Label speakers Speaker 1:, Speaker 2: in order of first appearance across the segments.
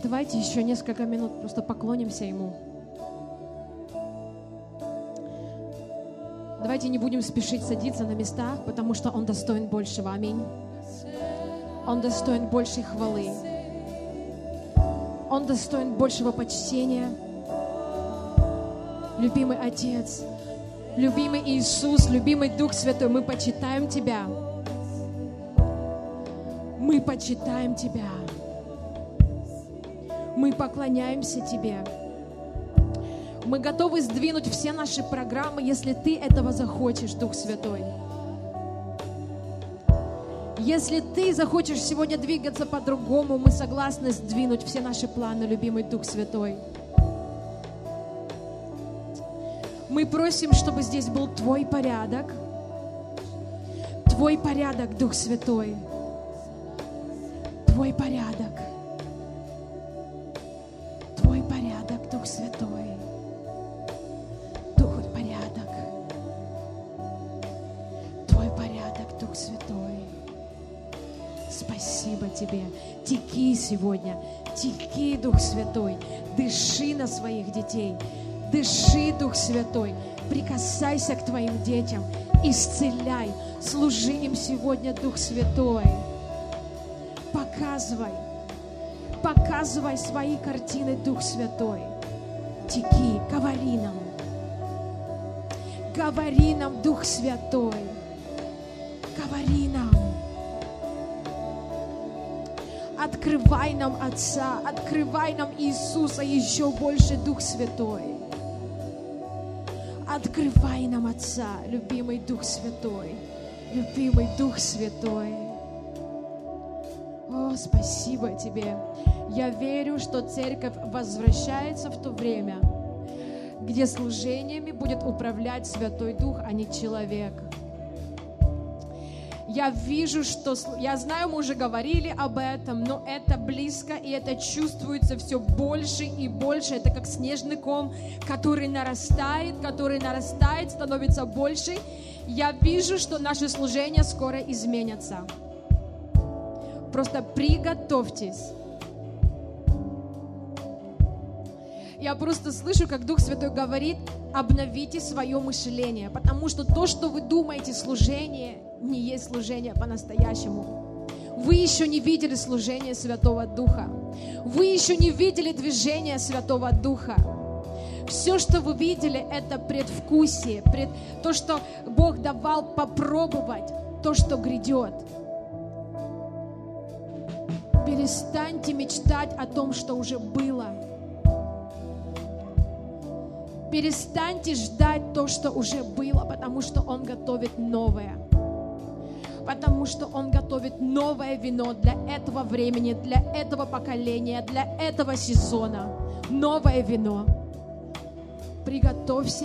Speaker 1: Давайте еще несколько минут просто поклонимся Ему. Давайте не будем спешить садиться на местах, потому что Он достоин большего. Аминь. Он достоин большей хвалы. Он достоин большего почтения. Любимый Отец, любимый Иисус, любимый Дух Святой, мы почитаем Тебя. Мы почитаем Тебя. Мы поклоняемся Тебе. Мы готовы сдвинуть все наши программы, если Ты этого захочешь, Дух Святой. Если Ты захочешь сегодня двигаться по-другому, мы согласны сдвинуть все наши планы, любимый Дух Святой. Мы просим, чтобы здесь был Твой порядок. Твой порядок, Дух Святой. Твой порядок. Твой порядок, Дух Святой. Дух порядок. Твой порядок, Дух Святой. Спасибо Тебе. Теки сегодня. Теки, Дух Святой. Дыши на своих детей. Дыши, Дух Святой. Прикасайся к Твоим детям. Исцеляй. Служи им сегодня, Дух Святой. Показывай свои картины, Дух Святой. Теки, говори нам, Дух Святой. Говори нам. Открывай нам Отца, открывай нам Иисуса еще больше, Дух Святой. Открывай нам Отца, любимый Дух Святой, любимый Дух Святой. О, спасибо Тебе. Я верю, что церковь возвращается в то время, где служениями будет управлять Святой Дух, а не человек. Я вижу, что... Я знаю, мы уже говорили об этом, но это близко, и это чувствуется все больше и больше. Это как снежный ком, который нарастает, становится больше. Я вижу, что наши служения скоро изменятся. Просто приготовьтесь. Я просто слышу, как Дух Святой говорит: обновите свое мышление, потому что то, что вы думаете, служение, не есть служение по-настоящему. Вы еще не видели служение Святого Духа. Вы еще не видели движение Святого Духа. Все, что вы видели, это предвкусие, то, что Бог давал попробовать, то, что грядет. Перестаньте мечтать о том, что уже было. Перестаньте ждать то, что уже было, потому что Он готовит новое. Потому что Он готовит новое вино для этого времени, для этого поколения, для этого сезона. Новое вино. Приготовься.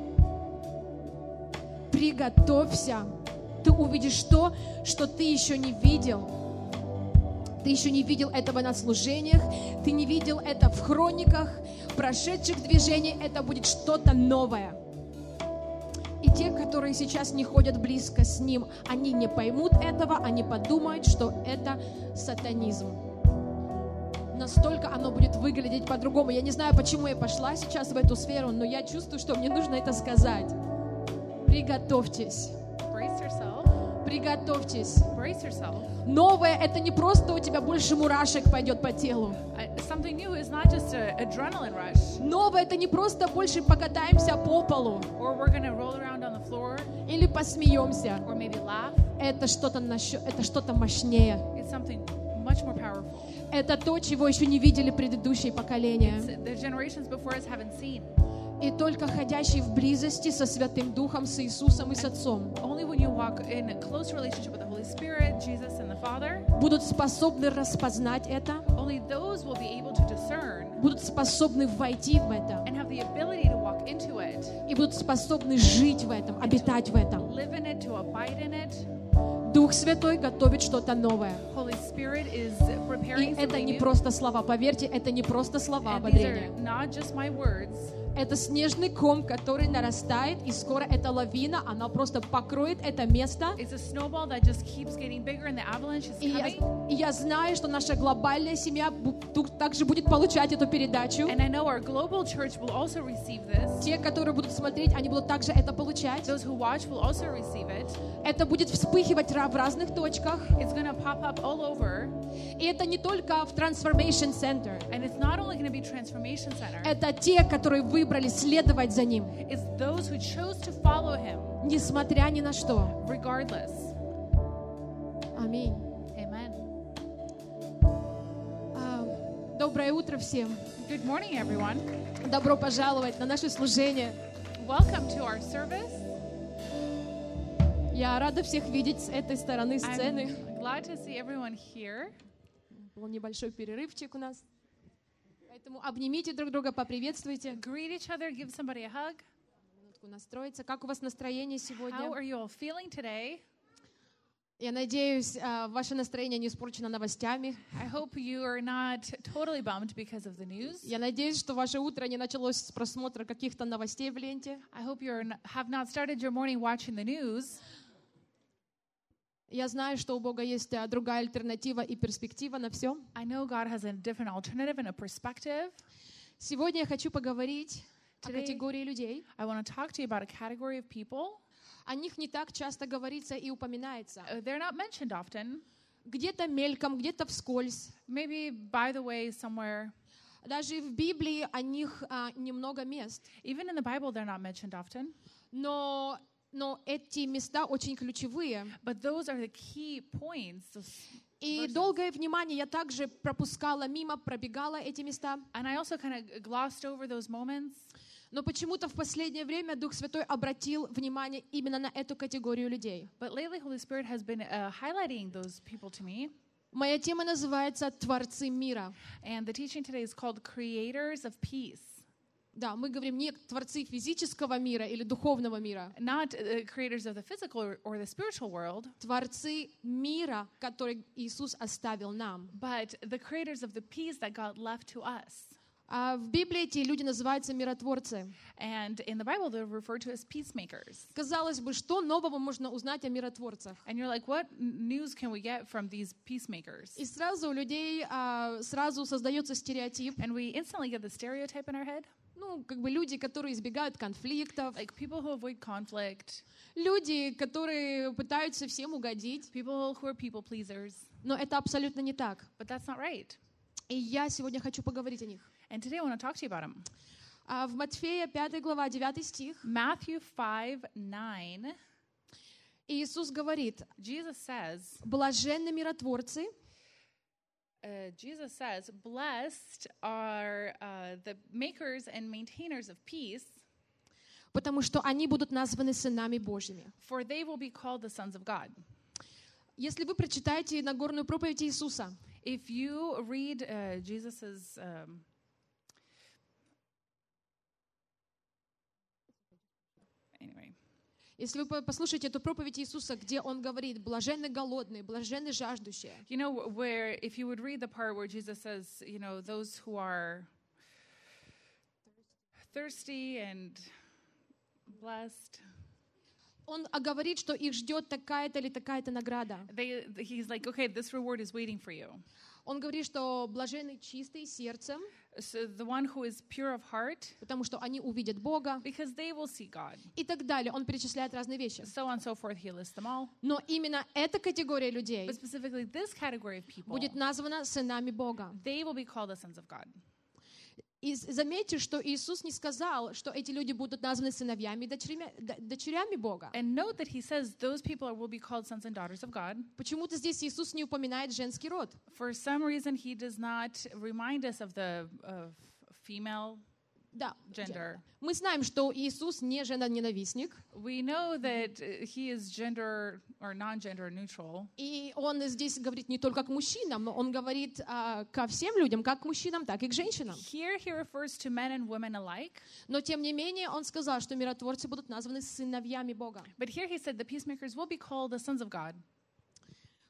Speaker 1: Приготовься. Ты увидишь то, что ты еще не видел. Ты еще не видел этого на служениях, ты не видел это в хрониках, прошедших движений. Это будет что-то новое. И те, которые сейчас не ходят близко с Ним, они не поймут этого, они подумают, что это сатанизм. Настолько оно будет выглядеть по-другому. Я не знаю, почему я пошла сейчас в эту сферу, но я чувствую, что мне нужно это сказать. Приготовьтесь. Приготовьтесь. Новое — это не просто у тебя больше мурашек пойдет по телу. Новое — это не просто больше покатаемся по полу. Или посмеемся. Это что-то мощнее. Это то, чего еще не видели предыдущие поколения. И только ходящие в близости со Святым Духом, с Иисусом и с Отцом будут способны распознать это, будут способны войти в это и будут способны жить в этом, обитать в этом. Дух Святой готовит что-то новое. И это не просто слова, поверьте, это не просто слова ободрения. Это снежный ком, который нарастает, и скоро эта лавина, она просто покроет это место.
Speaker 2: It's a snowball that just keeps getting bigger and the avalanche is coming.
Speaker 1: И я знаю, что наша глобальная семья также будет получать эту передачу.
Speaker 2: And I know our global church will also receive this.
Speaker 1: Те, которые будут смотреть, они будут также это получать.
Speaker 2: Those who watch will also receive it.
Speaker 1: Это будет вспыхивать в разных точках.
Speaker 2: It's going to pop up all over.
Speaker 1: И это не только в Transformation Center.
Speaker 2: And it's not only going to be Transformation Center.
Speaker 1: Это те, которые выбрали следовать за Ним,
Speaker 2: It's those who chose to follow Him,
Speaker 1: несмотря ни на что.
Speaker 2: regardless.
Speaker 1: Аминь.
Speaker 2: Amen.
Speaker 1: Доброе утро всем.
Speaker 2: Good morning, everyone.
Speaker 1: Добро пожаловать на наше служение.
Speaker 2: Welcome to our service.
Speaker 1: Я рада всех видеть с этой стороны сцены.
Speaker 2: I'm glad to see everyone here.
Speaker 1: Был небольшой перерывчик у нас. Поэтому обнимите друг друга, поприветствуйте.
Speaker 2: Greet each other, give somebody a hug.
Speaker 1: Минутку настроиться. Как у вас настроение
Speaker 2: How
Speaker 1: сегодня?
Speaker 2: are you all feeling today?
Speaker 1: Я надеюсь, ваше настроение не испорчено новостями.
Speaker 2: I hope you are not totally bummed because of the news.
Speaker 1: Я надеюсь, что ваше утро не началось с просмотра каких-то новостей в ленте.
Speaker 2: I hope you have not started your morning watching the news.
Speaker 1: Я знаю, что у Бога есть другая альтернатива и перспектива на все.
Speaker 2: I know God has a different alternative and a perspective.
Speaker 1: Сегодня я хочу поговорить о
Speaker 2: Today,
Speaker 1: категории людей.
Speaker 2: I want to talk to you about a category of people.
Speaker 1: О них не так часто говорится и упоминается.
Speaker 2: They're not mentioned often.
Speaker 1: Где-то мельком, где-то вскользь.
Speaker 2: Maybe by the way somewhere.
Speaker 1: Даже в Библии о них немного мест.
Speaker 2: Even in the Bible, they're not mentioned often.
Speaker 1: Но эти места очень ключевые.
Speaker 2: But those are the key points.
Speaker 1: И долгое внимание я также пропускала мимо, пробегала эти места.
Speaker 2: And I also kind of glossed over those moments.
Speaker 1: Но почему-то в последнее время Дух Святой обратил внимание именно на эту категорию людей.
Speaker 2: But lately, Holy Spirit has been highlighting those people to me.
Speaker 1: Моя тема называется «Творцы мира».
Speaker 2: And the teaching today is called Creators of Peace.
Speaker 1: Да, мы говорим не творцы физического мира или духовного мира.
Speaker 2: Not creators of the physical or the spiritual world,
Speaker 1: Творцы мира, который Иисус оставил нам.
Speaker 2: but the creators of the peace that God left to us.
Speaker 1: А в Библии эти люди называются миротворцы.
Speaker 2: And in the Bible, they're referred to as peacemakers.
Speaker 1: Казалось бы, что нового можно узнать о миротворцах?
Speaker 2: And you're like, what news can we get from these peacemakers?
Speaker 1: И сразу у людей сразу создается стереотип.
Speaker 2: And we instantly get the stereotype in our head.
Speaker 1: Ну, как бы люди, которые избегают конфликтов,
Speaker 2: Like people who avoid conflict,
Speaker 1: люди, которые пытаются всем угодить.
Speaker 2: people who are people pleasers.
Speaker 1: Но это абсолютно не так.
Speaker 2: But that's not right.
Speaker 1: И я сегодня хочу поговорить о них.
Speaker 2: And today I want to talk to you about them.
Speaker 1: В Матфея 5 глава 9 стих
Speaker 2: Matthew 5:9.
Speaker 1: Иисус говорит:
Speaker 2: Jesus says,
Speaker 1: «Блаженны миротворцы,
Speaker 2: Jesus says, blessed are the makers and maintainers of peace,
Speaker 1: потому что они будут названы сынами Божьими».
Speaker 2: for they will be called the sons of God.
Speaker 1: Если вы прочитаете Нагорную проповедь Иисуса,
Speaker 2: If you read Jesus's anyway,
Speaker 1: если вы послушаете эту проповедь Иисуса, где Он говорит: «Блаженны голодные, блаженны жаждущие»,
Speaker 2: you know, where if you would read the part where Jesus says, you know, those who are thirsty and blessed,
Speaker 1: Он говорит, что их ждет такая-то или такая-то награда.
Speaker 2: he's like, okay, this reward is waiting for you.
Speaker 1: Он говорит, что блаженны чистые сердцем,
Speaker 2: So the one who is pure of heart,
Speaker 1: потому что они увидят Бога,
Speaker 2: because they will see God.
Speaker 1: и так далее. Он перечисляет разные вещи.
Speaker 2: So on and so forth, he lists them all.
Speaker 1: Но именно эта категория людей
Speaker 2: But specifically this category of people,
Speaker 1: будет названа сынами Бога.
Speaker 2: they will be called the sons of God.
Speaker 1: И заметьте, что Иисус не сказал, что эти люди будут названы сыновьями и дочерями Бога.
Speaker 2: And note that he says those people will be called sons and daughters of God.
Speaker 1: Почему-то здесь Иисус не упоминает женский род.
Speaker 2: For some reason, he does not remind us of the female
Speaker 1: Да.
Speaker 2: gender.
Speaker 1: Мы знаем, что Иисус не женоненавистник,
Speaker 2: We know that he is gender or non-gender neutral.
Speaker 1: и Он здесь говорит не только к мужчинам, но Он говорит ко всем людям, как к мужчинам, так и к женщинам.
Speaker 2: Here he refers to men and women alike.
Speaker 1: Но тем не менее Он сказал, что миротворцы будут названы сыновьями Бога.
Speaker 2: But here he said the peacemakers will be called the sons of God.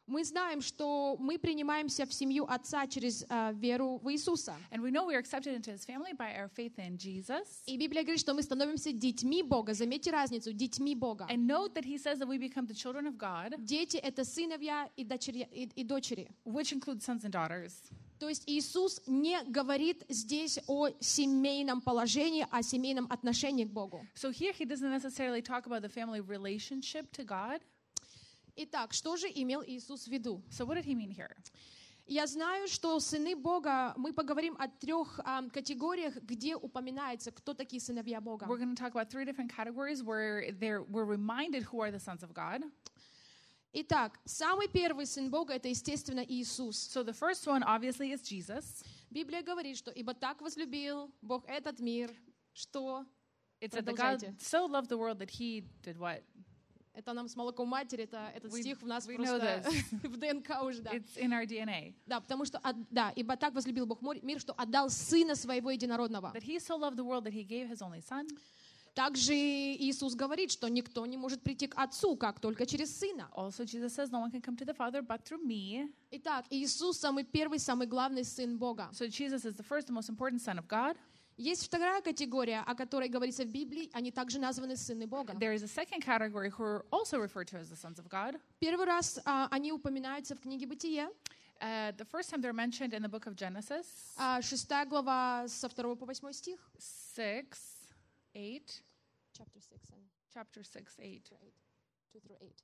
Speaker 1: Мы знаем, что мы принимаемся в семью Отца через веру в Иисуса.
Speaker 2: And we know we are accepted into His family by our faith in Jesus.
Speaker 1: И Библия говорит, что мы становимся детьми Бога. Заметьте разницу, детьми Бога.
Speaker 2: And note that He says that we become the children of God,
Speaker 1: Дети — это сыновья и дочери.
Speaker 2: which includes sons and daughters.
Speaker 1: То есть Иисус не говорит здесь о семейном положении, о семейном отношении к Богу.
Speaker 2: So here He doesn't necessarily talk about the family relationship to God.
Speaker 1: Итак, что же имел Иисус в виду?
Speaker 2: So what did He mean here?
Speaker 1: Я знаю, что сыны Бога, мы поговорим о 3 категориях, где упоминается, кто такие сыновья Бога.
Speaker 2: We're going to talk about 3 different categories where we're reminded who are the sons of God.
Speaker 1: Итак, самый первый сын Бога — это, естественно, Иисус.
Speaker 2: So the first one obviously is Jesus.
Speaker 1: Библия говорит, что «Ибо так возлюбил Бог этот мир, что...»
Speaker 2: It said that God
Speaker 1: Продолжайте.
Speaker 2: so loved the world that He did what?
Speaker 1: Это нам с молоком матери, этот стих в нас
Speaker 2: we know
Speaker 1: просто в ДНК уже, да.
Speaker 2: It's in our DNA.
Speaker 1: Да, потому что, да, «Ибо так возлюбил Бог мир, что отдал Сына Своего Единородного».
Speaker 2: That He so loved the world that He gave His only Son.
Speaker 1: Также Иисус говорит, что никто не может прийти к Отцу, как только через Сына.
Speaker 2: Also, Jesus says, no one can come to the Father but through me.
Speaker 1: Итак, Иисус самый первый, самый главный Сын Бога.
Speaker 2: So Jesus is the first and most important Son of God.
Speaker 1: Есть вторая категория, о которой говорится в Библии, они также названы сыны Бога.
Speaker 2: There is a second category who are also referred to as the sons of God.
Speaker 1: Первый раз они упоминаются в книге Бытие,
Speaker 2: The first time they're mentioned in the book of Genesis
Speaker 1: 6 глава со 2 по 8 стих.
Speaker 2: 6, 8,
Speaker 1: Chapter 6,
Speaker 2: chapter 6, 8.
Speaker 1: 2 through 8.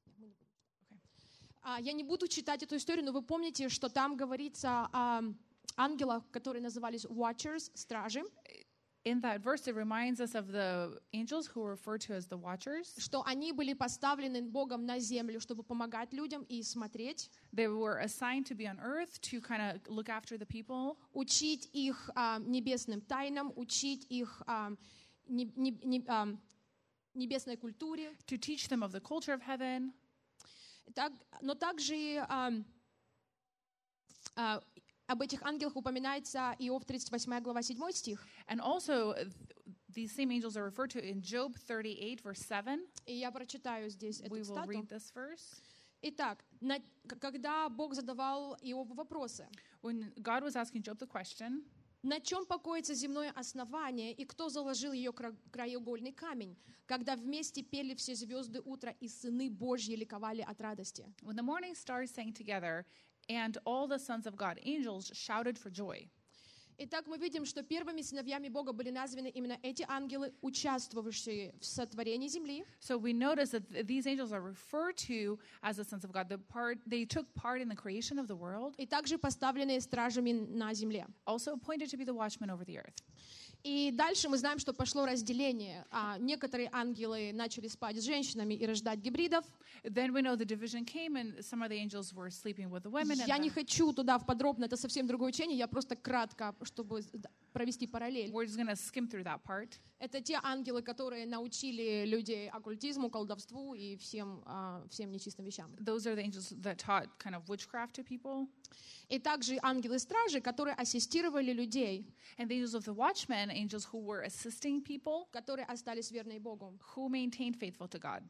Speaker 1: Я не буду читать эту историю, но вы помните, что там говорится о ангелах, которые назывались watchers, стражи,
Speaker 2: In that verse, it reminds us of the angels who were referred to as the watchers.
Speaker 1: что они были поставлены Богом на землю, чтобы помогать людям и смотреть,
Speaker 2: They were assigned to be on earth to kind of look after the people,
Speaker 1: учить их небесным тайнам, учить их небесной культуре.
Speaker 2: to teach them of the culture of heaven.
Speaker 1: Но также об этих ангелах упоминается Иов 38 глава 7 стих.
Speaker 2: And also, these same angels are referred to in Job 38, verse 7.
Speaker 1: И я прочитаю здесь эту
Speaker 2: We will
Speaker 1: цитату.
Speaker 2: read this verse.
Speaker 1: Итак, когда Бог задавал Иову вопросы,
Speaker 2: When God was asking Job the question,
Speaker 1: на чем покоится земное основание, и кто заложил ее краеугольный камень, когда вместе пели все звезды утра, и сыны Божьи ликовали от радости.
Speaker 2: when the morning stars sang together, and all the sons of God, angels, shouted for joy.
Speaker 1: Итак, мы видим, что первыми сыновьями Бога были названы именно эти ангелы, участвовавшие в сотворении земли.
Speaker 2: So we notice that these angels are referred to as the sons of God. They took part in the creation of the world,
Speaker 1: И также поставленные стражами на земле.
Speaker 2: also appointed to be the watchmen over the earth.
Speaker 1: И дальше мы знаем, что пошло разделение. Некоторые ангелы начали спать с женщинами и рождать гибридов.
Speaker 2: Then we know the division came, and some of the angels were sleeping with the women.
Speaker 1: Я не
Speaker 2: And
Speaker 1: хочу туда подробно, это совсем другое учение, я просто кратко, чтобы провести параллель.
Speaker 2: we're just going to skim through that part.
Speaker 1: Это те ангелы, которые научили людей оккультизму, колдовству и всем нечистым вещам.
Speaker 2: Those are the angels that taught kind of witchcraft to people.
Speaker 1: И также ангелы-стражи, которые ассистировали людей,
Speaker 2: And the angels of the watchmen, angels who were assisting people,
Speaker 1: которые остались верны Богу.
Speaker 2: who maintained faithful to God.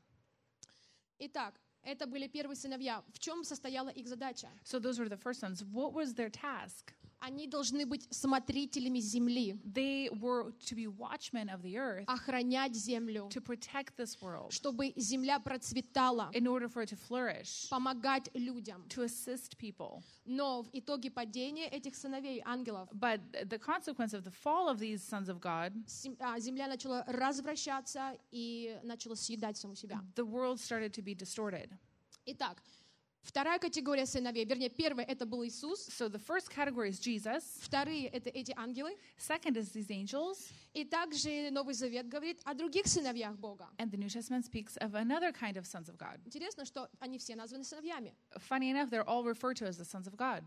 Speaker 1: Итак, это были первые сыновья. В чем состояла их задача?
Speaker 2: So those were the first sons. What was their task?
Speaker 1: Они должны быть смотрителями земли,
Speaker 2: They were to be watchmen of the earth,
Speaker 1: охранять землю,
Speaker 2: to protect this world,
Speaker 1: чтобы земля процветала,
Speaker 2: in order for it to flourish,
Speaker 1: помогать людям.
Speaker 2: to assist people.
Speaker 1: Но в итоге падения этих сыновей, ангелов,
Speaker 2: But the consequence of the fall of these sons of God,
Speaker 1: земля начала развращаться и начала съедать саму себя.
Speaker 2: the world started to be distorted.
Speaker 1: Итак, вторая категория сыновей, вернее, первая — это был Иисус,
Speaker 2: So the first category is Jesus.
Speaker 1: вторые — это эти ангелы,
Speaker 2: Second is these angels.
Speaker 1: и также Новый Завет говорит о других сыновьях Бога.
Speaker 2: And the New Testament speaks of another kind of sons of God.
Speaker 1: Интересно, что они все названы сыновьями.
Speaker 2: Funny enough, they're all referred to as the sons of God.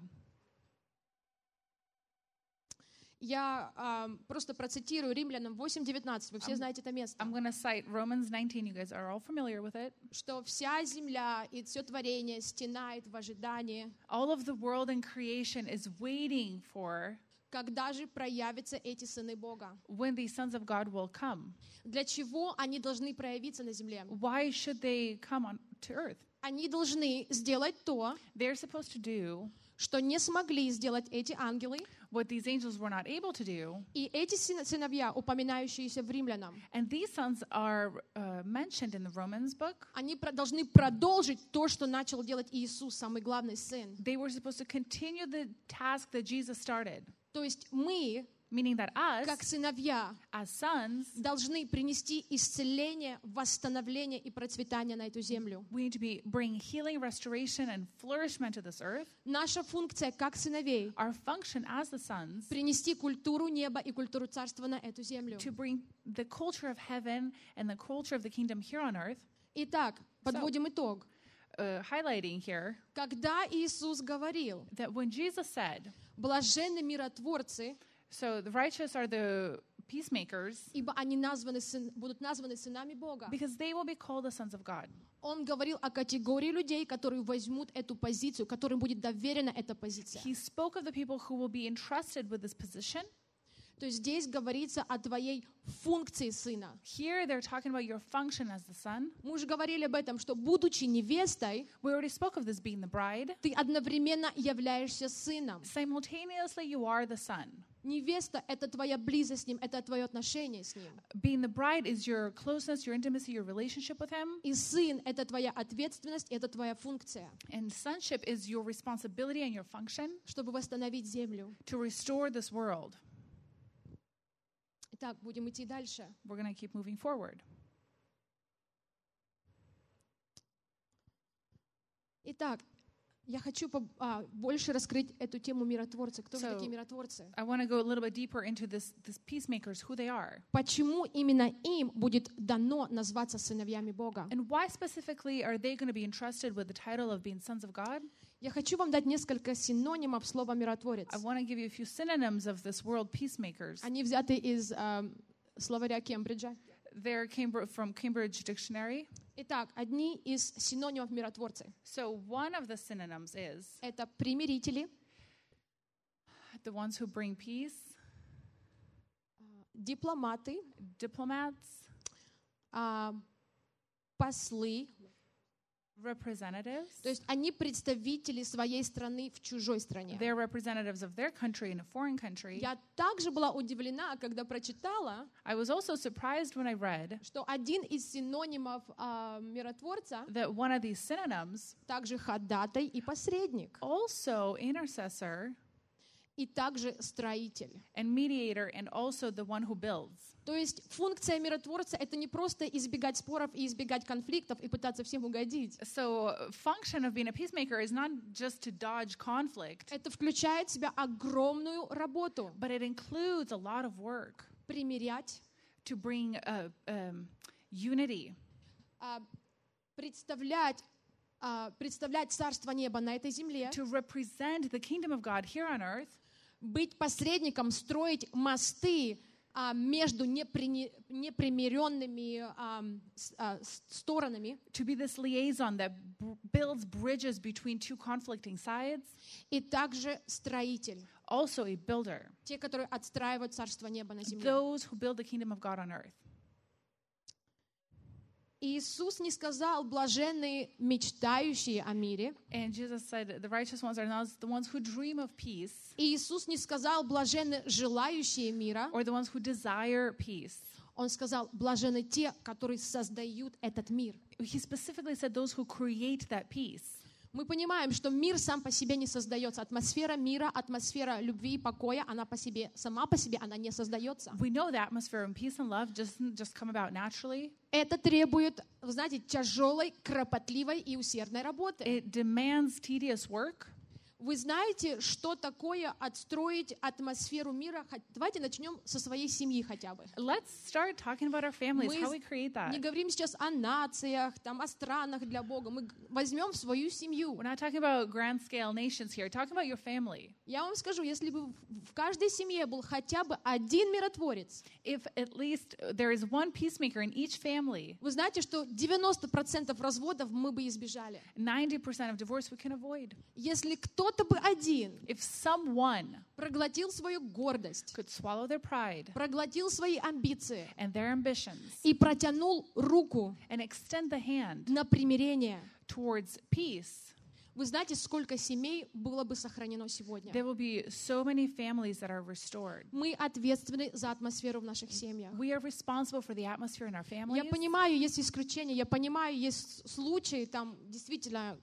Speaker 1: Я просто процитирую Римлянам 8:19, вы все знаете это место,
Speaker 2: I'm going to cite Romans 19. You guys are all familiar with it.
Speaker 1: что вся земля и все творение стенает в ожидании,
Speaker 2: All of the world and creation is waiting for
Speaker 1: когда же проявятся эти сыны Бога.
Speaker 2: when these sons of God will come.
Speaker 1: Для чего они должны проявиться на земле?
Speaker 2: Why should they come on to earth?
Speaker 1: Они должны сделать то,
Speaker 2: They're supposed to do
Speaker 1: что не смогли сделать эти ангелы,
Speaker 2: what these angels were not able to do.
Speaker 1: и эти сыновья, упоминающиеся в Римлянам,
Speaker 2: And these sons are mentioned in the Romans book.
Speaker 1: они должны продолжить то, что начал делать Иисус, самый главный сын.
Speaker 2: They were supposed to continue the task that Jesus started,
Speaker 1: То есть мы,
Speaker 2: meaning that
Speaker 1: как
Speaker 2: us,
Speaker 1: сыновья,
Speaker 2: as sons,
Speaker 1: должны принести исцеление, восстановление и процветание на эту землю.
Speaker 2: we need to bring healing, restoration, and flourishment to this earth.
Speaker 1: Наша функция как сыновей
Speaker 2: Our function as the sons,
Speaker 1: принести культуру неба и культуру царства на эту землю.
Speaker 2: to bring the culture of heaven and the culture of the kingdom here on earth.
Speaker 1: Итак, подводим итог.
Speaker 2: Highlighting here
Speaker 1: Когда Иисус говорил,
Speaker 2: that when Jesus said,
Speaker 1: блаженны миротворцы,
Speaker 2: so the righteous are the peacemakers,
Speaker 1: ибо они будут названы сынами Бога.
Speaker 2: because they will be called the sons of God.
Speaker 1: Он говорил о категории людей, которые возьмут эту позицию, которым будет доверена эта позиция.
Speaker 2: He spoke of the people who will be entrusted with this position.
Speaker 1: То есть здесь говорится о твоей функции сына.
Speaker 2: Here they're talking about your function as the son.
Speaker 1: Мы уже говорили об этом, что будучи невестой,
Speaker 2: We already spoke of this being the bride.
Speaker 1: ты одновременно являешься сыном.
Speaker 2: Simultaneously, you are the son.
Speaker 1: Невеста — это твоя близость с ним, это твое отношение с ним.
Speaker 2: Being the bride is your closeness, your intimacy, your relationship with him.
Speaker 1: И сын — это твоя ответственность, это твоя функция,
Speaker 2: And sonship is your responsibility and your function
Speaker 1: чтобы восстановить землю.
Speaker 2: to restore this world.
Speaker 1: Итак, будем идти дальше.
Speaker 2: We're going to keep moving forward.
Speaker 1: Итак, я хочу больше раскрыть эту тему миротворца. Кто же
Speaker 2: So,
Speaker 1: такие миротворцы?
Speaker 2: I want to go a little bit deeper into this peacemakers, who they are.
Speaker 1: Почему именно им будет дано назваться сыновьями Бога?
Speaker 2: And why specifically are they going to be entrusted with the title of being sons of God?
Speaker 1: Я хочу вам дать несколько синонимов слова «миротворец».
Speaker 2: I want to give you a few synonyms of this word peacemakers.
Speaker 1: Они взяты из словаря Кембриджа.
Speaker 2: They're from Cambridge Dictionary.
Speaker 1: Итак, одни из синонимов миротворцы.
Speaker 2: So one of the synonyms is
Speaker 1: Это примирители,
Speaker 2: the ones who bring peace,
Speaker 1: дипломаты,
Speaker 2: diplomats,
Speaker 1: послы.
Speaker 2: representatives.
Speaker 1: То есть они представители своей страны в чужой стране.
Speaker 2: They're representatives of their country in a foreign country.
Speaker 1: Я также была удивлена, когда прочитала,
Speaker 2: I was also surprised when I read
Speaker 1: что один из синонимов миротворца
Speaker 2: that one of these synonyms,
Speaker 1: также ходатай и посредник,
Speaker 2: also intercessor
Speaker 1: и также строитель.
Speaker 2: and mediator, and also the one who builds.
Speaker 1: То есть функция миротворца — это не просто избегать споров и избегать конфликтов и пытаться всем угодить.
Speaker 2: So function of being a peacemaker is not just to dodge conflict,
Speaker 1: Это включает в себя огромную работу.
Speaker 2: but it includes a lot of work
Speaker 1: Примирять,
Speaker 2: to bring unity,
Speaker 1: представлять Царство Неба на этой земле,
Speaker 2: to represent the kingdom of God here on earth,
Speaker 1: быть посредником, строить мосты между непримиренными сторонами,
Speaker 2: to be this liaison that builds bridges between two conflicting sides,
Speaker 1: и также строитель,
Speaker 2: also a builder,
Speaker 1: те, которые отстраивают Царство Неба на земле.
Speaker 2: those who build the kingdom of God on earth.
Speaker 1: Иисус не сказал блаженные мечтающие о мире.
Speaker 2: And Jesus said, the righteous ones are not the ones who dream of peace,
Speaker 1: Иисус не сказал блаженны желающие мира.
Speaker 2: or the ones who desire peace.
Speaker 1: Он сказал блаженны те, которые создают этот мир.
Speaker 2: He specifically said those who create that peace.
Speaker 1: Мы понимаем, что мир сам по себе не создается. Атмосфера мира, атмосфера любви и покоя, сама по себе она не создается.
Speaker 2: We know the atmosphere of peace and love doesn't just come about naturally.
Speaker 1: Это требует, вы знаете, тяжелой, кропотливой и усердной работы.
Speaker 2: It demands tedious work.
Speaker 1: Вы знаете, что такое отстроить атмосферу мира? Давайте начнем со своей семьи хотя бы.
Speaker 2: Let's start talking about our families,
Speaker 1: Мы
Speaker 2: how we create that.
Speaker 1: не говорим сейчас о нациях, о странах для Бога. Мы возьмем свою семью.
Speaker 2: We're not talking about grand scale nations here. Talking about your family.
Speaker 1: Я вам скажу, если бы в каждой семье был хотя бы один миротворец,
Speaker 2: If at least there is one peacemaker in each family,
Speaker 1: вы знаете, что 90% разводов мы бы избежали.
Speaker 2: 90% of divorce we can avoid.
Speaker 1: Если кто-то бы один
Speaker 2: If someone
Speaker 1: проглотил свою гордость,
Speaker 2: could swallow their pride
Speaker 1: проглотил свои амбиции
Speaker 2: and their ambitions
Speaker 1: и протянул руку
Speaker 2: and extend the hand
Speaker 1: на примирение,
Speaker 2: towards peace,
Speaker 1: вы знаете, сколько семей было бы сохранено сегодня?
Speaker 2: there will be so many families that are restored.
Speaker 1: Мы ответственны за атмосферу в наших семьях.
Speaker 2: We are responsible for the atmosphere in our families.
Speaker 1: Я понимаю, есть исключения, я понимаю, есть случаи, там действительно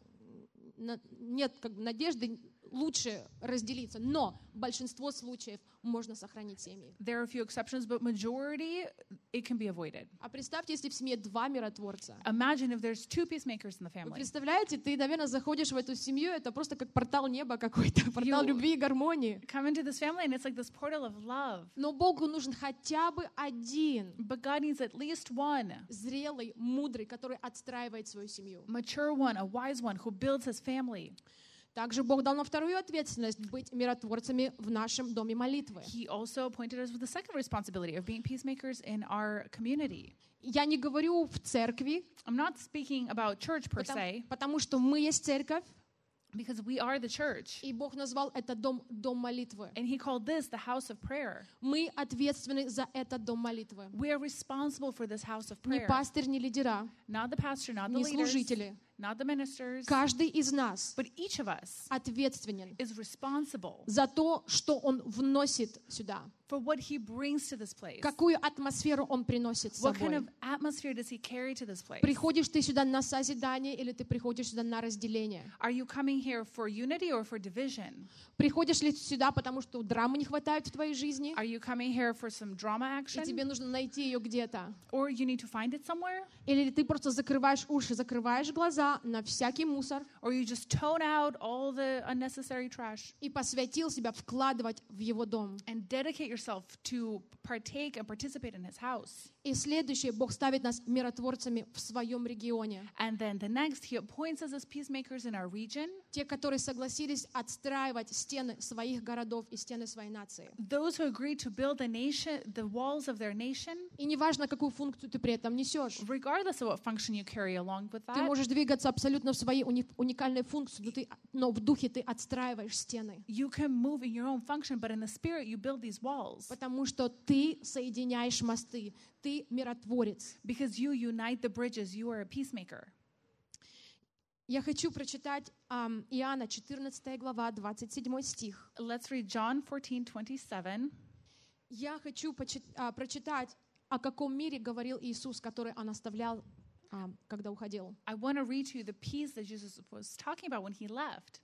Speaker 1: нет надежды, лучше разделиться, но большинство случаев можно сохранить семьи.
Speaker 2: There are a few exceptions, but majority, it can be avoided.
Speaker 1: А представьте, если в семье два миротворца.
Speaker 2: Imagine if there's 2 peacemakers in the
Speaker 1: Вы
Speaker 2: family.
Speaker 1: представляете, ты, наверное, заходишь в эту семью, это просто как портал неба какой-то, портал любви и гармонии.
Speaker 2: Come into this family and it's like this portal of love.
Speaker 1: Но Богу нужен хотя бы один
Speaker 2: But God needs at least one
Speaker 1: зрелый, мудрый, который отстраивает свою семью.
Speaker 2: mature one, a wise one who builds his family.
Speaker 1: Также Бог дал нам вторую ответственность быть миротворцами в нашем доме молитвы.
Speaker 2: He also appointed us with the second responsibility of being peacemakers in our community.
Speaker 1: Я не говорю в церкви,
Speaker 2: I'm not speaking about church per se,
Speaker 1: потому что мы есть церковь,
Speaker 2: because we are the church.
Speaker 1: и Бог назвал это дом молитвы.
Speaker 2: And he called this the house of prayer.
Speaker 1: Мы ответственны за этот дом молитвы.
Speaker 2: We are responsible for this house of
Speaker 1: Ни
Speaker 2: prayer.
Speaker 1: пастырь, ни лидера,
Speaker 2: Not the pastor, not the
Speaker 1: ни
Speaker 2: leaders,
Speaker 1: служители.
Speaker 2: not the ministers,
Speaker 1: Каждый из нас
Speaker 2: but each of us
Speaker 1: ответственен
Speaker 2: is responsible
Speaker 1: за то, что он вносит сюда.
Speaker 2: for what he brings to this place.
Speaker 1: Какую атмосферу он приносит с
Speaker 2: What kind
Speaker 1: собой.
Speaker 2: of atmosphere does he carry to this place?
Speaker 1: Приходишь ты сюда на созидание или ты приходишь сюда на разделение?
Speaker 2: Are you coming here for unity or for division?
Speaker 1: Приходишь ли сюда, потому что драмы не хватает в твоей жизни?
Speaker 2: Are you coming here for some drama
Speaker 1: И
Speaker 2: action?
Speaker 1: тебе нужно найти ее где-то?
Speaker 2: Or you need to find it somewhere?
Speaker 1: Или ты просто закрываешь уши, закрываешь глаза на всякий мусор
Speaker 2: Or you just tone out all the unnecessary trash
Speaker 1: и посвятил себя вкладывать в его дом?
Speaker 2: and dedicate yourself to partake and participate in his house?
Speaker 1: И следующее, Бог ставит нас миротворцами в своем регионе.
Speaker 2: And then the next, he appoints us as peacemakers in our region.
Speaker 1: Те, которые согласились отстраивать стены своих городов и стены своей нации.
Speaker 2: Those who agreed to build the walls of their nation,
Speaker 1: И неважно, какую функцию ты при этом несешь.
Speaker 2: regardless of what function you carry along with
Speaker 1: Ты
Speaker 2: that.
Speaker 1: можешь двигаться абсолютно в своей уникальной функции, но в духе ты отстраиваешь стены.
Speaker 2: You can move in your own function, but in the spirit, you build these walls.
Speaker 1: Потому что ты соединяешь мосты. Ты миротворец.
Speaker 2: Because you unite the bridges, you are a peacemaker.
Speaker 1: Я хочу прочитать Иоанна 14 глава, 27 стих.
Speaker 2: Let's read John 14:27.
Speaker 1: Я хочу прочитать, о каком мире говорил Иисус, который Он оставлял, когда уходил.
Speaker 2: I want to read to you the peace that Jesus was talking about when he left.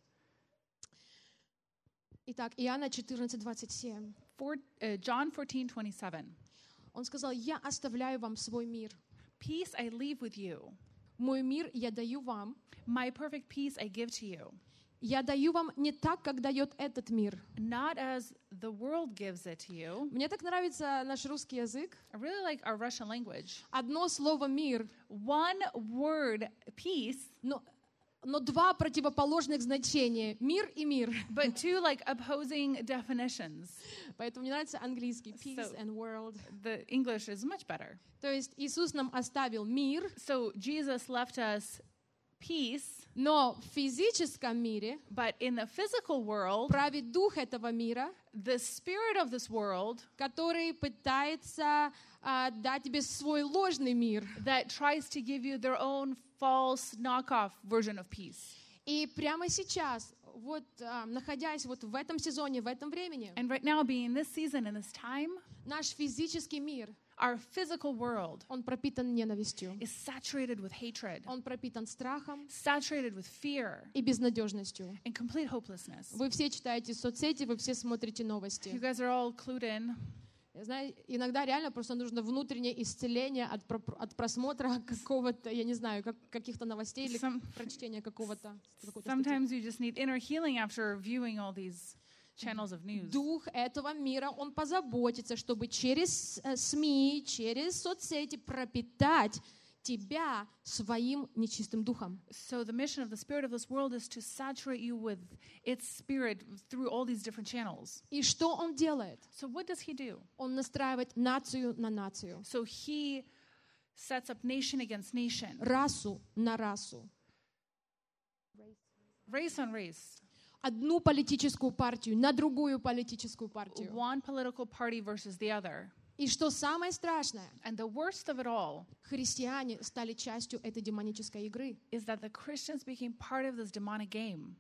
Speaker 1: Итак, Иоанна 14, 27.
Speaker 2: John 14:27.
Speaker 1: Он сказал: «Я оставляю вам свой мир.
Speaker 2: Peace I leave with you.
Speaker 1: Мой мир я даю вам.
Speaker 2: My perfect peace I give to you.
Speaker 1: Я даю вам не так, как дает этот мир».
Speaker 2: Not as the world gives it to you.
Speaker 1: Мне так нравится наш русский язык.
Speaker 2: I really like our Russian language.
Speaker 1: Одно слово «мир»,
Speaker 2: One word, peace,
Speaker 1: но два противоположных значения — мир и мир.
Speaker 2: but two like opposing definitions.
Speaker 1: Поэтому мне нравится английский peace and world.
Speaker 2: The English is much better.
Speaker 1: То есть Иисус нам оставил мир,
Speaker 2: So Jesus left us peace,
Speaker 1: но в физическом мире
Speaker 2: but in the physical world,
Speaker 1: правит дух этого мира,
Speaker 2: the spirit of this world
Speaker 1: который пытается дать тебе свой ложный мир.
Speaker 2: that tries to give you their own false knockoff version of peace.
Speaker 1: И прямо сейчас, вот находясь вот в этом сезоне, в этом времени,
Speaker 2: And right now, being in this season, in this time,
Speaker 1: наш физический мир,
Speaker 2: our physical world
Speaker 1: он пропитан ненавистью,
Speaker 2: is saturated with hatred,
Speaker 1: он пропитан страхом
Speaker 2: saturated with fear
Speaker 1: и безнадежностью.
Speaker 2: and complete hopelessness.
Speaker 1: Вы все читаете соцсети, вы все смотрите новости.
Speaker 2: You guys are all clued in.
Speaker 1: Я знаю, иногда реально просто нужно внутреннее исцеление от просмотра какого-то, я не знаю, каких-то новостей или прочтения какой-то статьи.
Speaker 2: Sometimes you just need inner healing after viewing all these channels of news.
Speaker 1: Дух этого мира, он позаботится, чтобы через СМИ, через соцсети пропитать тебя своим нечистым духом.
Speaker 2: So the mission of the spirit of this world is to saturate you with its spirit through all these different channels.
Speaker 1: И что он делает?
Speaker 2: So what does he do?
Speaker 1: Он настраивает нацию на нацию,
Speaker 2: So he sets up nation against nation,
Speaker 1: расу на расу,
Speaker 2: race on race,
Speaker 1: одну политическую партию на другую политическую партию.
Speaker 2: one political party versus the other.
Speaker 1: И что самое страшное,
Speaker 2: And the worst of it all
Speaker 1: христиане стали частью этой демонической игры.
Speaker 2: is that the Christians became part of this demonic game.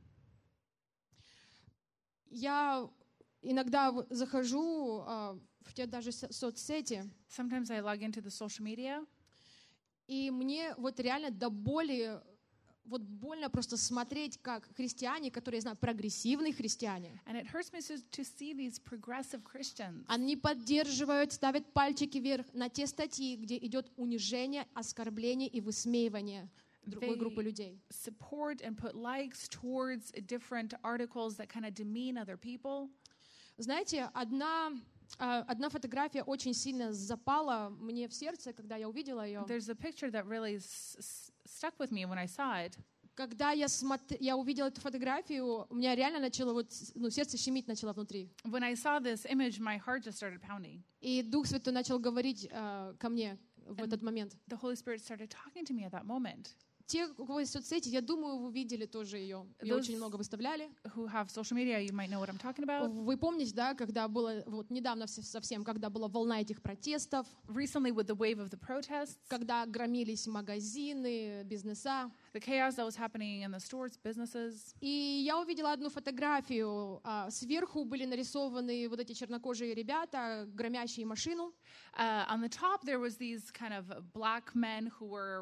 Speaker 1: Я иногда захожу в те даже соцсети,
Speaker 2: Sometimes I log into the social media,
Speaker 1: и мне вот реально до боли, вот больно просто смотреть, как христиане, которые, я знаю, прогрессивные христиане,
Speaker 2: and it hurts me to see these progressive Christians.
Speaker 1: они поддерживают, ставят пальчики вверх на те статьи, где идет унижение, оскорбление и высмеивание другой группы людей.
Speaker 2: Support and put likes towards different articles that kind of demean other people.
Speaker 1: Знаете, одна фотография очень сильно запала мне в сердце, когда я увидела ее.
Speaker 2: There's a picture that really stuck with me when I saw it.
Speaker 1: Когда я увидела эту фотографию, у меня реально начало сердце щемить начало внутри.
Speaker 2: When I saw this image, my heart just started pounding.
Speaker 1: И Дух Святой начал говорить ко мне в этот момент.
Speaker 2: The Holy Spirit started talking to me at that moment.
Speaker 1: Те, у кого есть соцсети, я думаю, вы видели тоже ее. Ее очень много выставляли.
Speaker 2: Who have social media, you might know what I'm talking about.
Speaker 1: Вы помните, да, когда было, вот недавно совсем, когда была волна этих протестов,
Speaker 2: Recently with the wave of the protests,
Speaker 1: когда громились магазины, бизнеса.
Speaker 2: the chaos that was happening in the stores, businesses.
Speaker 1: И я увидела одну фотографию. Сверху были нарисованы вот эти чернокожие ребята, громящие машину.
Speaker 2: On the top, there was these kind of black men who were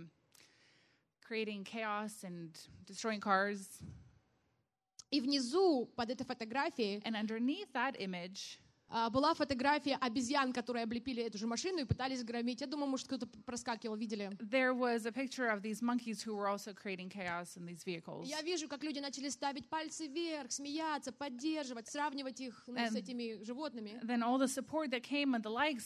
Speaker 2: creating chaos and destroying cars.
Speaker 1: И внизу под этой фотографией
Speaker 2: And underneath that image,
Speaker 1: была фотография обезьян, которые облепили эту же машину и пытались громить. Я думаю, может, кто-то проскакивал, видели.
Speaker 2: there was a picture of these monkeys who were also creating chaos in these vehicles.
Speaker 1: Я вижу, как люди начали ставить пальцы вверх, смеяться, поддерживать, сравнивать их с этими животными.
Speaker 2: Then all the support that came and the likes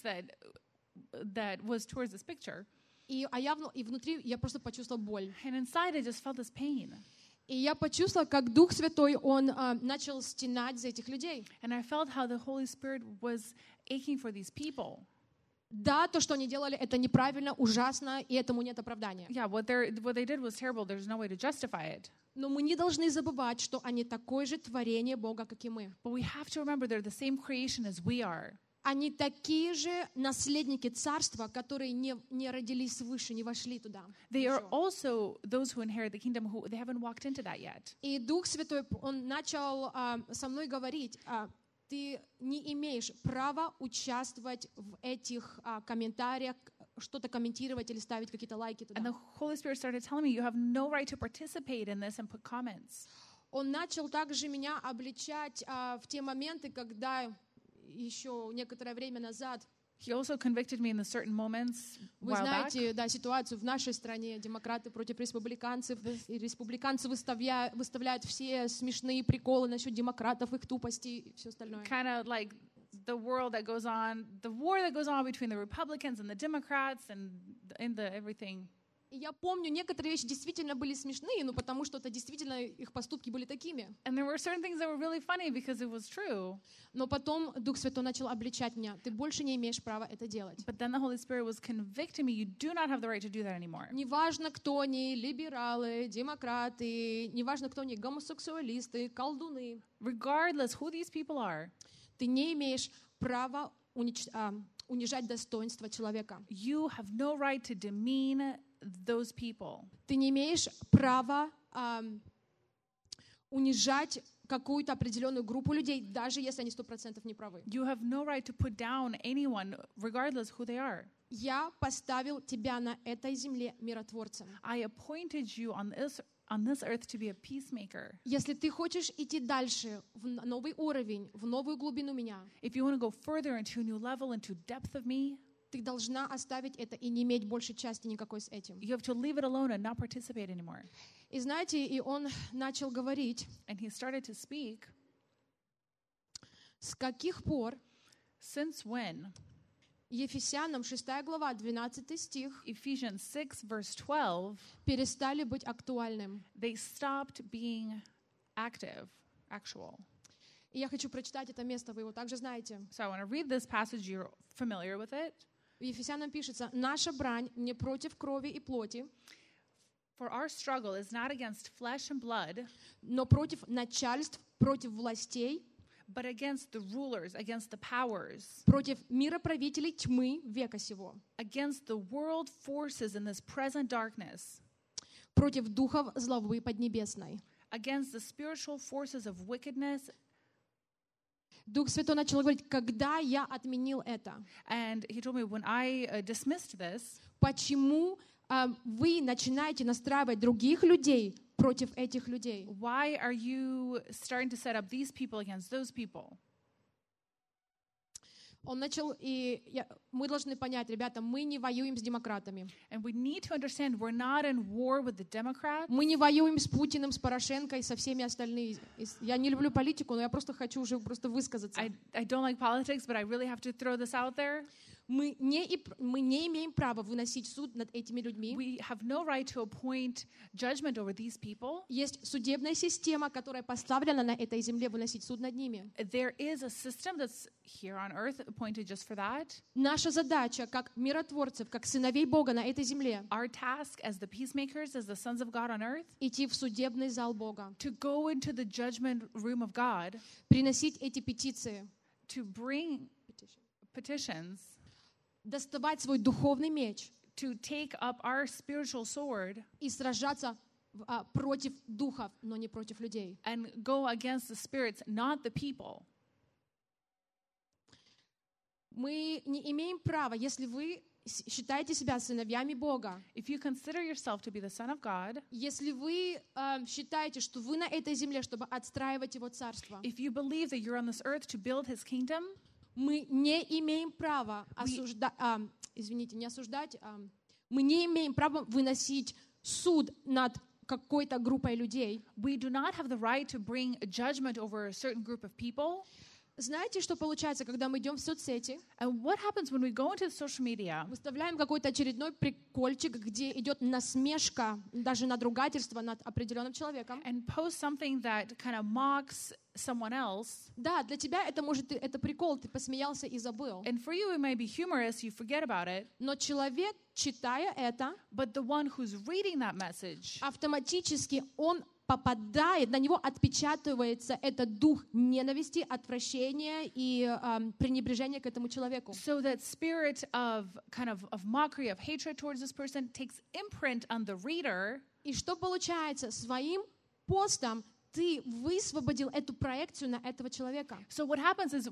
Speaker 2: that was towards this picture.
Speaker 1: И внутри я просто почувствовала боль.
Speaker 2: And inside I just felt this pain.
Speaker 1: И я почувствовала, как Дух Святой, Он начал стенать за этих людей.
Speaker 2: And I felt how the Holy Spirit was aching for these people.
Speaker 1: Да, то, что они делали, это неправильно, ужасно, и этому нет оправдания.
Speaker 2: Yeah, what they did was terrible. There's no way to justify it.
Speaker 1: Но мы не должны забывать, что они такое же творение Бога, как и мы.
Speaker 2: But we have to remember they're the same creation as we are.
Speaker 1: Они такие же наследники царства, которые не родились свыше, не вошли туда.
Speaker 2: They are also those who inherit the kingdom who they haven't walked into that yet.
Speaker 1: И Дух Святой, Он начал со мной говорить, ты не имеешь права участвовать в этих комментариях, что-то комментировать или ставить какие-то лайки туда.
Speaker 2: And the Holy Spirit started telling me you have no right to participate in this and put comments.
Speaker 1: Он начал также меня обличать в те моменты, когда еще некоторое время назад,
Speaker 2: He also convicted me in the certain moments
Speaker 1: вы
Speaker 2: while back.
Speaker 1: знаете, да, ситуацию в нашей стране, демократы против республиканцев, и республиканцы выставляют все смешные приколы насчет демократов, их тупости и все остальное.
Speaker 2: Kind of like the war that goes on between the Republicans and the Democrats and everything.
Speaker 1: И я помню, некоторые вещи действительно были смешные, но потому что это действительно их поступки были такими.
Speaker 2: And there were certain things that were really funny because it was true.
Speaker 1: Но потом Дух Святой начал обличать меня. Ты больше не имеешь права это делать.
Speaker 2: But then the Holy Spirit was convicting me, you do not have the right to do that anymore.
Speaker 1: Неважно, кто они, либералы, демократы, неважно, кто они, гомосексуалисты, колдуны.
Speaker 2: Regardless who these people are,
Speaker 1: Ты не имеешь права унижать достоинство человека.
Speaker 2: you have no right to demean those people.
Speaker 1: Ты не имеешь права унижать какую-то определенную группу людей, даже если они 100% не правы.
Speaker 2: You have no right to put down anyone, regardless who they are.
Speaker 1: Я поставил тебя на этой земле миротворцем.
Speaker 2: I appointed you on this earth to be a peacemaker.
Speaker 1: Если ты хочешь идти дальше, в новый уровень, в новую глубину меня,
Speaker 2: If you want to go further into a new level, into depth of me,
Speaker 1: ты должна оставить это и не иметь больше части никакой с этим.
Speaker 2: you have to leave it alone and not participate anymore.
Speaker 1: И знаете, и он начал говорить,
Speaker 2: And he started to speak,
Speaker 1: с каких пор,
Speaker 2: since when?
Speaker 1: Ефесянам 6 глава, 12 стих,
Speaker 2: Ephesians 6 verse 12,
Speaker 1: перестали быть актуальным.
Speaker 2: they stopped being actual.
Speaker 1: И я хочу прочитать это место, вы его также знаете.
Speaker 2: So I want to read this passage, you're familiar with it.
Speaker 1: В Ефесянам пишется, «Наша брань не против крови и плоти,
Speaker 2: For our struggle is not against flesh and blood,
Speaker 1: но против начальств, против властей,
Speaker 2: but against the rulers, against the powers,
Speaker 1: против мироправителей тьмы века сего,
Speaker 2: against the world forces in this present darkness,
Speaker 1: против духов злобы поднебесной.
Speaker 2: against the spiritual forces of wickedness.
Speaker 1: Дух Святой начал говорить, когда я отменил это,
Speaker 2: And he told me, when I dismissed this,
Speaker 1: почему вы начинаете настраивать других людей против этих людей?
Speaker 2: why are you starting to set up these people against those people?
Speaker 1: Он начал, мы должны понять, ребята, мы не воюем с демократами.
Speaker 2: And we need to understand we're not in war with the Democrats.
Speaker 1: Мы не воюем с Путиным, с Порошенко и со всеми остальными. Я не люблю политику, но я просто хочу уже просто высказаться.
Speaker 2: I don't like politics, but I really have to throw this out there.
Speaker 1: Мы не имеем права выносить суд над этими людьми.
Speaker 2: We have no right to appoint judgment over these people.
Speaker 1: Есть судебная система, которая поставлена на этой земле выносить суд над ними.
Speaker 2: There is a system that's here on earth appointed just for that.
Speaker 1: Наша задача, как миротворцев, как сыновей Бога на этой земле,
Speaker 2: Our task as the peacemakers, as the sons of God on earth,
Speaker 1: идти в судебный зал Бога,
Speaker 2: to go into the judgment room of God,
Speaker 1: приносить эти петиции,
Speaker 2: to bring petitions,
Speaker 1: доставать свой духовный меч
Speaker 2: to take up our spiritual sword
Speaker 1: и сражаться против духов, но не против людей.
Speaker 2: and go against the spirits, not the people.
Speaker 1: Мы не имеем права, если вы считаете себя сыновьями Бога,
Speaker 2: If you consider yourself to be the son of God,
Speaker 1: если вы считаете, что вы на этой земле, чтобы отстраивать Его царство,
Speaker 2: if you believe that you're on this earth to build his kingdom,
Speaker 1: мы не имеем права мы не имеем права выносить суд над какой-то группой людей.
Speaker 2: we do not have the right to bring a judgment over a certain group of people.
Speaker 1: Знаете, что получается, когда мы идем в соцсети,
Speaker 2: And what happens when we go into social media
Speaker 1: выставляем какой-то очередной прикольчик, где идет насмешка, даже надругательство над определенным человеком?
Speaker 2: and post something that kind of mocks someone else?
Speaker 1: Да, для тебя это прикол, ты посмеялся и забыл.
Speaker 2: And for you, it may be humorous, you forget about it.
Speaker 1: Но человек, читая это,
Speaker 2: But the one who's reading that message,
Speaker 1: автоматически он попадает, на него отпечатывается этот дух ненависти, отвращения и пренебрежения к этому человеку.
Speaker 2: so that spirit of kind of mockery, of hatred towards this person takes imprint on the reader.
Speaker 1: И что получается? Своим постом ты высвободил эту проекцию на этого человека.
Speaker 2: So what happens is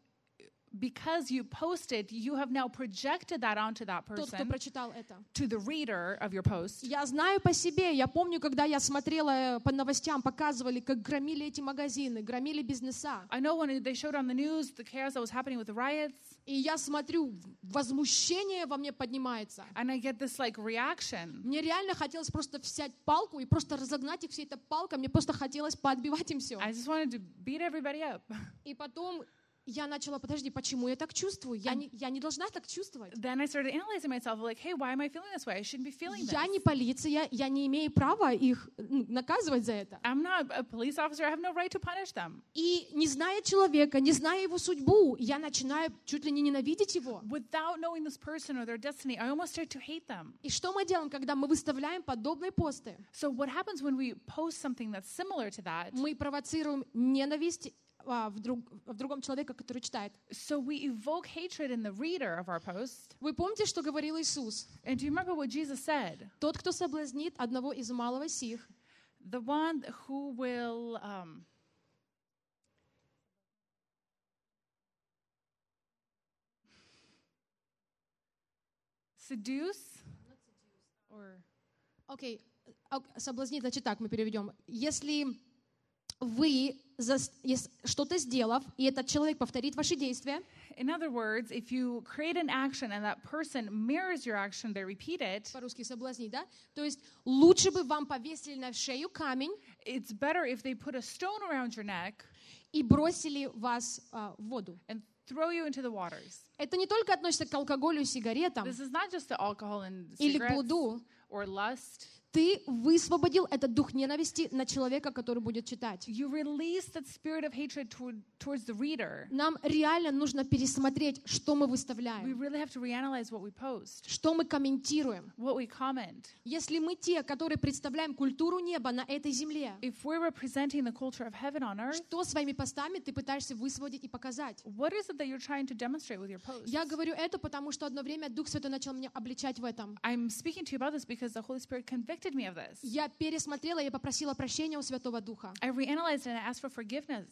Speaker 2: because you posted, you have now projected that onto that
Speaker 1: Тот, кто
Speaker 2: person,
Speaker 1: прочитал это.
Speaker 2: to the reader of your post.
Speaker 1: Я знаю по себе, я помню, когда я смотрела по новостям, показывали, как громили эти магазины, громили бизнеса.
Speaker 2: I know when they showed on the news the chaos that was happening with the riots,
Speaker 1: И я смотрю, возмущение во мне поднимается.
Speaker 2: and I get this like reaction.
Speaker 1: Мне реально хотелось просто взять палку и просто разогнать их всей этой палкой. Мне просто хотелось поотбивать им все.
Speaker 2: I just wanted to beat everybody up.
Speaker 1: И потом я начала, подожди, почему я так чувствую? Я не должна так чувствовать.
Speaker 2: Then I started analyzing myself, like, hey, why am I feeling this way? I shouldn't be feeling this.
Speaker 1: Я не полиция, я не имею права их наказывать за это.
Speaker 2: I'm not a police officer. I have no right to punish them.
Speaker 1: И не зная человека, не зная его судьбу, я начинаю чуть ли не ненавидеть его.
Speaker 2: Without knowing this person or their destiny, I almost start to hate them.
Speaker 1: И что мы делаем, когда мы выставляем подобные посты?
Speaker 2: So what happens when we post something that's similar to that?
Speaker 1: Мы провоцируем ненависть в другом человеке, который читает.
Speaker 2: So we evoke hatred in the reader of our post.
Speaker 1: Вы помните, что говорил Иисус?
Speaker 2: And do you remember what Jesus said?
Speaker 1: Тот, кто соблазнит одного из малого сих,
Speaker 2: The one who will seduce or
Speaker 1: Окей, соблазнит, значит так, мы переведем. Если вы, что-то сделав, и этот человек повторит ваши действия,
Speaker 2: in other words, if you create an action and that person mirrors your action, they repeat it,
Speaker 1: по-русски соблазнить, да? То есть лучше бы вам повесили на шею камень
Speaker 2: it's better if they put a stone around your neck
Speaker 1: и бросили вас в воду.
Speaker 2: and throw you into the waters.
Speaker 1: Это не только относится к алкоголю и сигаретам
Speaker 2: This is not just to alcohol and
Speaker 1: или к
Speaker 2: cigarettes
Speaker 1: блуду,
Speaker 2: or lust.
Speaker 1: Ты высвободил этот дух ненависти на человека, который будет читать.
Speaker 2: You release that spirit of hatred towards the reader.
Speaker 1: Нам реально нужно пересмотреть, что мы
Speaker 2: We
Speaker 1: выставляем,
Speaker 2: really have to reanalyze what we post,
Speaker 1: что мы комментируем.
Speaker 2: what we comment.
Speaker 1: Если мы те, которые представляем культуру неба на этой земле,
Speaker 2: If we're representing the culture of heaven on earth,
Speaker 1: что своими постами ты пытаешься высвободить и показать?
Speaker 2: what is it that you're trying to demonstrate with your posts?
Speaker 1: Я говорю это, потому что одно время Дух Святой начал меня обличать в этом.
Speaker 2: I'm speaking to you about this because the Holy Spirit convicted me of this.
Speaker 1: Я пересмотрела, я попросила прощения у Святого Духа.
Speaker 2: I reanalyzed and I asked for forgiveness.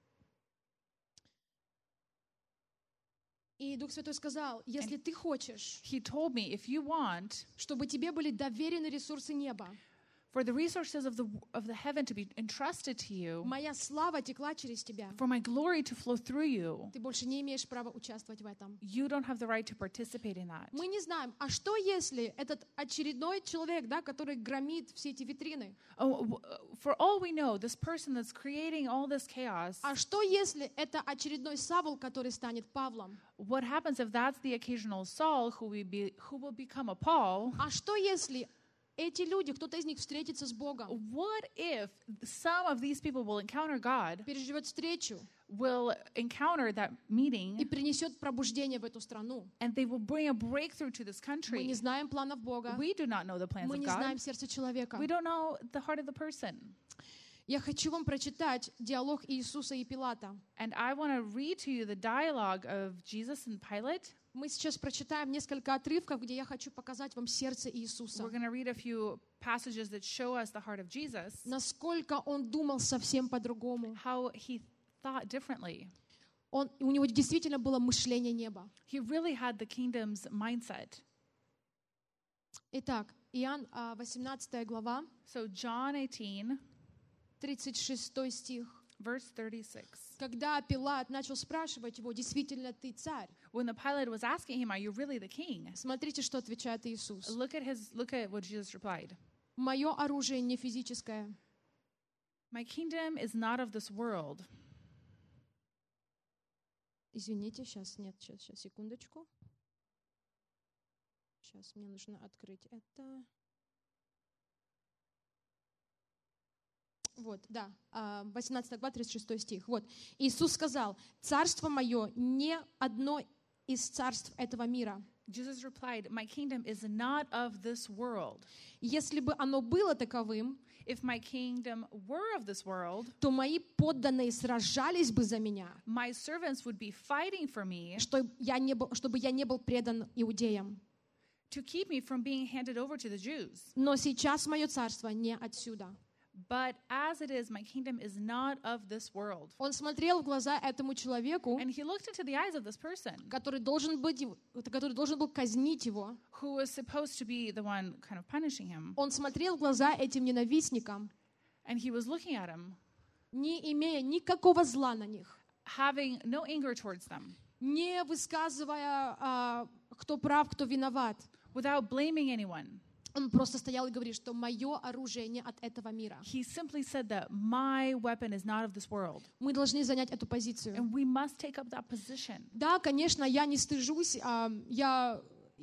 Speaker 1: И Дух Святой сказал, если ты хочешь,
Speaker 2: He told me, if you want
Speaker 1: чтобы тебе были доверены ресурсы неба,
Speaker 2: for the resources of the heaven to be entrusted to you,
Speaker 1: моя слава текла через тебя,
Speaker 2: for my glory to flow through you,
Speaker 1: ты больше не имеешь права участвовать в этом.
Speaker 2: you don't have the right to participate in that.
Speaker 1: Мы не знаем, а что если этот очередной человек, да, который громит все эти витрины,
Speaker 2: For all we know, this person that's creating all this chaos,
Speaker 1: а что если это очередной Савл, который станет Павлом?
Speaker 2: what happens if that's the occasional Saul who will become a Paul?
Speaker 1: А что если эти люди, кто-то из них встретится с Богом,
Speaker 2: What if some of these people will encounter God,
Speaker 1: переживет встречу
Speaker 2: will encounter that
Speaker 1: и
Speaker 2: meeting,
Speaker 1: принесет пробуждение в эту страну?
Speaker 2: and they will bring a breakthrough to this
Speaker 1: Мы не
Speaker 2: country?
Speaker 1: знаем планов Бога,
Speaker 2: We do not know the plans
Speaker 1: мы
Speaker 2: of
Speaker 1: не
Speaker 2: God.
Speaker 1: знаем сердца человека.
Speaker 2: We don't know the heart of the person.
Speaker 1: Я хочу вам прочитать диалог Иисуса и Пилата.
Speaker 2: And I want to read to you the dialogue of Jesus and Pilate.
Speaker 1: Мы сейчас прочитаем несколько отрывков, где я хочу показать вам сердце Иисуса.
Speaker 2: We're going to read a few passages that show us the heart of Jesus,
Speaker 1: Насколько он думал совсем по-другому.
Speaker 2: how he thought differently.
Speaker 1: У него действительно было мышление неба.
Speaker 2: He really had the kingdom's mindset.
Speaker 1: Итак, Иоанн 18 глава,
Speaker 2: So John 18,
Speaker 1: 36 стих.
Speaker 2: verse 36.
Speaker 1: Когда Пилат начал спрашивать его, действительно ты царь?
Speaker 2: When the Pilate was asking him, "Are you really the king?"
Speaker 1: Смотрите, что отвечает Иисус.
Speaker 2: Look at what Jesus replied.
Speaker 1: Мое оружие не физическое.
Speaker 2: My kingdom is not of this world.
Speaker 1: Извините, сейчас, секундочку. Сейчас мне нужно открыть это. Вот, да, 18 глава, 36 стих. Вот, Иисус сказал, «Царство мое не одно из царств этого мира.
Speaker 2: Jesus replied, "My kingdom is not of this world.
Speaker 1: Если бы оно было таковым,
Speaker 2: If my kingdom were of this world,
Speaker 1: то мои подданные сражались бы за меня,
Speaker 2: my servants would be fighting for me
Speaker 1: чтобы я не был предан иудеям.
Speaker 2: to keep me from being handed over to the Jews.
Speaker 1: Но сейчас мое царство не отсюда».
Speaker 2: But as it is, my kingdom is not of this world."
Speaker 1: Он смотрел в глаза этому человеку,
Speaker 2: And he looked into the eyes of this person
Speaker 1: который должен был казнить его.
Speaker 2: who was supposed to be the one kind of punishing him.
Speaker 1: Он смотрел в глаза этим ненавистникам,
Speaker 2: And he was looking at him,
Speaker 1: не имея никакого зла на них,
Speaker 2: having no anger towards them,
Speaker 1: не высказывая, кто прав, кто виноват.
Speaker 2: without blaming anyone.
Speaker 1: Он просто стоял и говорит, что мое оружие не от этого мира.
Speaker 2: He simply said that my weapon is not of this world.
Speaker 1: Мы должны занять эту позицию.
Speaker 2: And we must take up that position.
Speaker 1: Да, конечно, я не стыжусь, я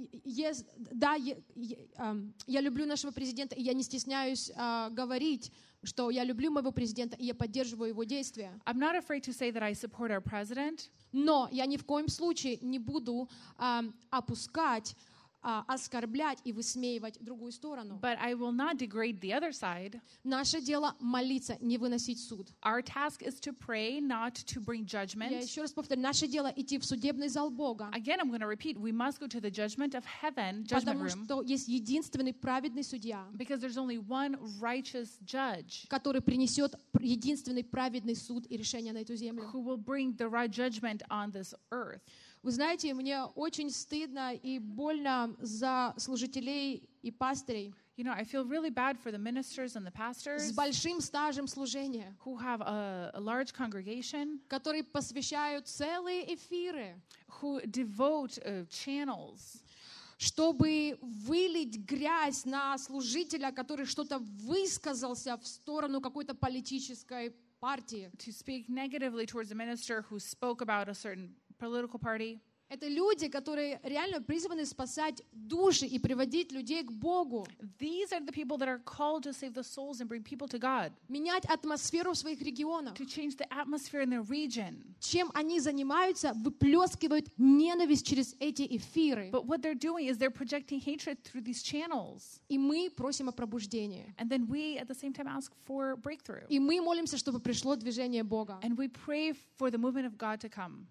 Speaker 1: люблю нашего президента, и я не стесняюсь говорить, что я люблю моего президента, и я поддерживаю его действия.
Speaker 2: I'm not afraid to say that I support our president,
Speaker 1: Но я ни в коем случае не буду опускать, оскорблять и высмеивать другую сторону.
Speaker 2: but I will not degrade the other side.
Speaker 1: Наше дело молиться, не выносить суд.
Speaker 2: Our task is to pray, not to bring
Speaker 1: Я
Speaker 2: judgment.
Speaker 1: еще раз повторю, наше дело идти в судебный зал Бога,
Speaker 2: Again, I'm going to repeat, we must go to the judgment of heaven, judgment
Speaker 1: потому
Speaker 2: room,
Speaker 1: что есть единственный праведный судья,
Speaker 2: because there's only one righteous judge
Speaker 1: который принесет единственный праведный суд и решение на эту землю.
Speaker 2: who will bring the right judgment on this earth.
Speaker 1: Вы знаете, мне очень стыдно и больно за служителей и пастырей
Speaker 2: You know, I feel really bad for the ministers and the pastors
Speaker 1: с большим стажем служения,
Speaker 2: who have a large congregation,
Speaker 1: которые посвящают целые эфиры,
Speaker 2: who devote channels
Speaker 1: чтобы вылить грязь на служителя, который что-то высказался в сторону какой-то политической партии.
Speaker 2: to speak negatively towards a minister who spoke about a certain political party.
Speaker 1: Это люди, которые реально призваны спасать души и приводить людей к Богу.
Speaker 2: These are the people that are called to save the souls and bring people to God,
Speaker 1: Менять атмосферу в своих регионах.
Speaker 2: to change the atmosphere in their region.
Speaker 1: Чем они занимаются, выплескивают ненависть через эти эфиры.
Speaker 2: But what they're doing is they're projecting hatred through these channels.
Speaker 1: И мы просим о пробуждении.
Speaker 2: And then we, at the same time, ask for breakthrough.
Speaker 1: И мы молимся, чтобы пришло движение Бога.
Speaker 2: And we pray for the movement of God to come.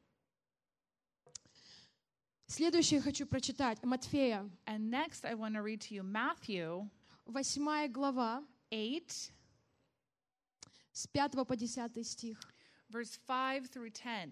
Speaker 1: Следующее хочу прочитать. Матфея,
Speaker 2: And next, I want to read to you Matthew
Speaker 1: 8 глава,
Speaker 2: 8,
Speaker 1: с 5 по 10 стих.
Speaker 2: verse 5 through 10.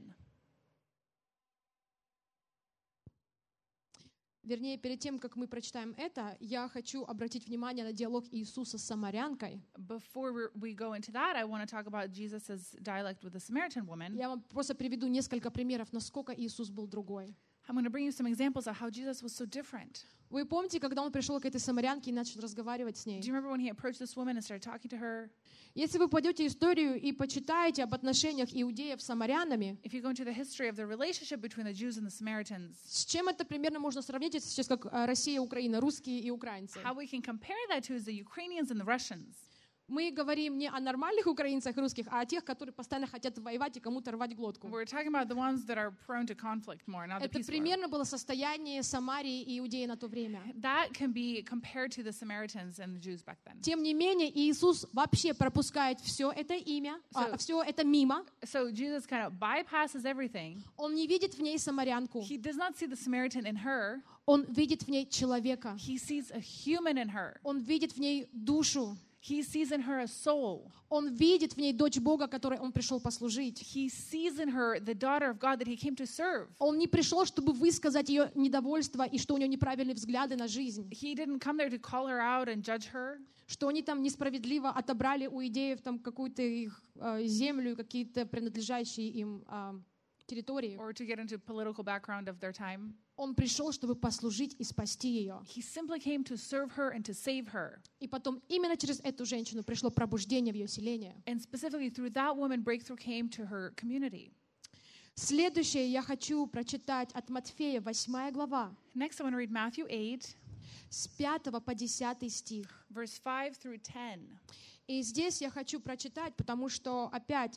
Speaker 1: Вернее, перед тем, как мы прочитаем это, я хочу обратить внимание на диалог Иисуса с самарянкой.
Speaker 2: Before we go into that, I want to talk about Jesus' dialect with the Samaritan woman.
Speaker 1: Я вам просто приведу несколько примеров, насколько Иисус был другой.
Speaker 2: I'm going to bring you some examples of how Jesus was so different.
Speaker 1: Вы помните, когда он пришел к этой самарянке и начал разговаривать с ней?
Speaker 2: Do you remember when he approached this woman and started talking to her?
Speaker 1: Если вы пойдете историю и почитаете об отношениях иудеев с самарянами,
Speaker 2: If you go into the history of the relationship between the Jews and the Samaritans,
Speaker 1: с чем это примерно можно сравнить? Это сейчас как Россия, Украина, русские и украинцы.
Speaker 2: how we can compare that to is the Ukrainians and the Russians.
Speaker 1: Мы говорим не о нормальных украинцах и русских, а о тех, которые постоянно хотят воевать и кому-то рвать глотку.
Speaker 2: We're talking about the ones that are prone to conflict more, not the
Speaker 1: Это
Speaker 2: peace war.
Speaker 1: примерно было состояние Самарии и Иудеи на то время.
Speaker 2: That can be compared to the Samaritans and the Jews back then.
Speaker 1: Тем не менее, Иисус вообще пропускает все это имя, все это мимо.
Speaker 2: So Jesus kind of bypasses everything.
Speaker 1: Он не видит в ней самарянку.
Speaker 2: He does not see the Samaritan in her.
Speaker 1: Он видит в ней человека.
Speaker 2: He sees a human in her.
Speaker 1: Он видит в ней душу.
Speaker 2: He sees in her a soul.
Speaker 1: Он видит в ней дочь Бога, которой он пришел послужить.
Speaker 2: He sees in her the daughter of God that he came to serve.
Speaker 1: Он не пришел, чтобы высказать ее недовольство и что у нее неправильные взгляды на жизнь.
Speaker 2: He didn't come there to call her out and judge her.
Speaker 1: Что они там несправедливо отобрали у идеев там какую-то их землю, какие-то принадлежащие им территории.
Speaker 2: Or to get into political background of their time.
Speaker 1: Он пришел, чтобы послужить и спасти ее.
Speaker 2: He simply came to serve her and to save her.
Speaker 1: И потом именно через эту женщину пришло пробуждение в ее селение.
Speaker 2: And specifically through that woman, breakthrough came to her community.
Speaker 1: Следующее я хочу прочитать от Матфея, 8 глава,
Speaker 2: Next, I want to read Matthew 8,
Speaker 1: с 5 по 10 стих.
Speaker 2: verse 5 through 10.
Speaker 1: И здесь я хочу прочитать, потому что опять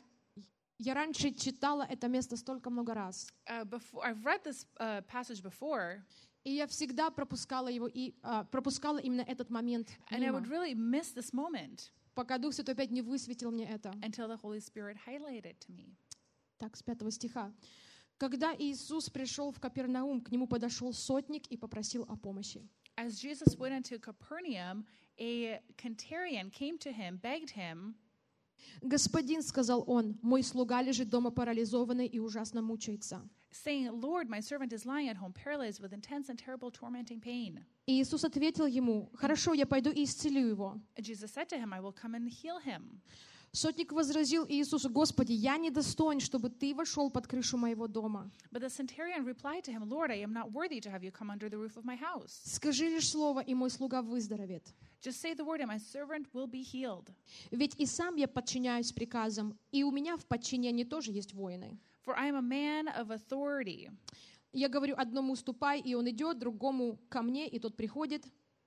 Speaker 1: я раньше читала это место столько много раз.
Speaker 2: I've read this passage before,
Speaker 1: И я всегда пропускала его и пропускала именно этот момент
Speaker 2: and I
Speaker 1: мимо,
Speaker 2: would really miss this moment
Speaker 1: пока Дух Святой опять не высветил мне это.
Speaker 2: until the Holy Spirit highlighted it to me.
Speaker 1: Так, с 5 стиха. Когда Иисус пришел в Капернаум, к нему подошел сотник и попросил о помощи.
Speaker 2: As Jesus went into Capernaum, a centurion came to him, begged him,
Speaker 1: «Господин, — сказал он, — мой слуга лежит дома парализованный и ужасно мучается».
Speaker 2: saying, Lord, my servant is lying at home, paralyzed with intense and terrible tormenting pain.
Speaker 1: И Иисус ответил ему: «Хорошо, я пойду и исцелю его».
Speaker 2: And Jesus said to him, I will come and heal him.
Speaker 1: Сотник возразил Иисусу: «Господи, я недостоин, чтобы ты вошел под крышу моего дома.
Speaker 2: But the centurion replied to him, Lord, I am not worthy to have you come under the roof of my house.
Speaker 1: Скажи лишь слово, и мой слуга выздоровеет.
Speaker 2: Just say the word, and my servant will be healed.
Speaker 1: Ведь и сам я подчиняюсь приказам, и у меня в подчинении тоже есть воины.
Speaker 2: For I am a man of authority.
Speaker 1: Я говорю одному: ступай, и он идет, другому: ко мне, и тот приходит.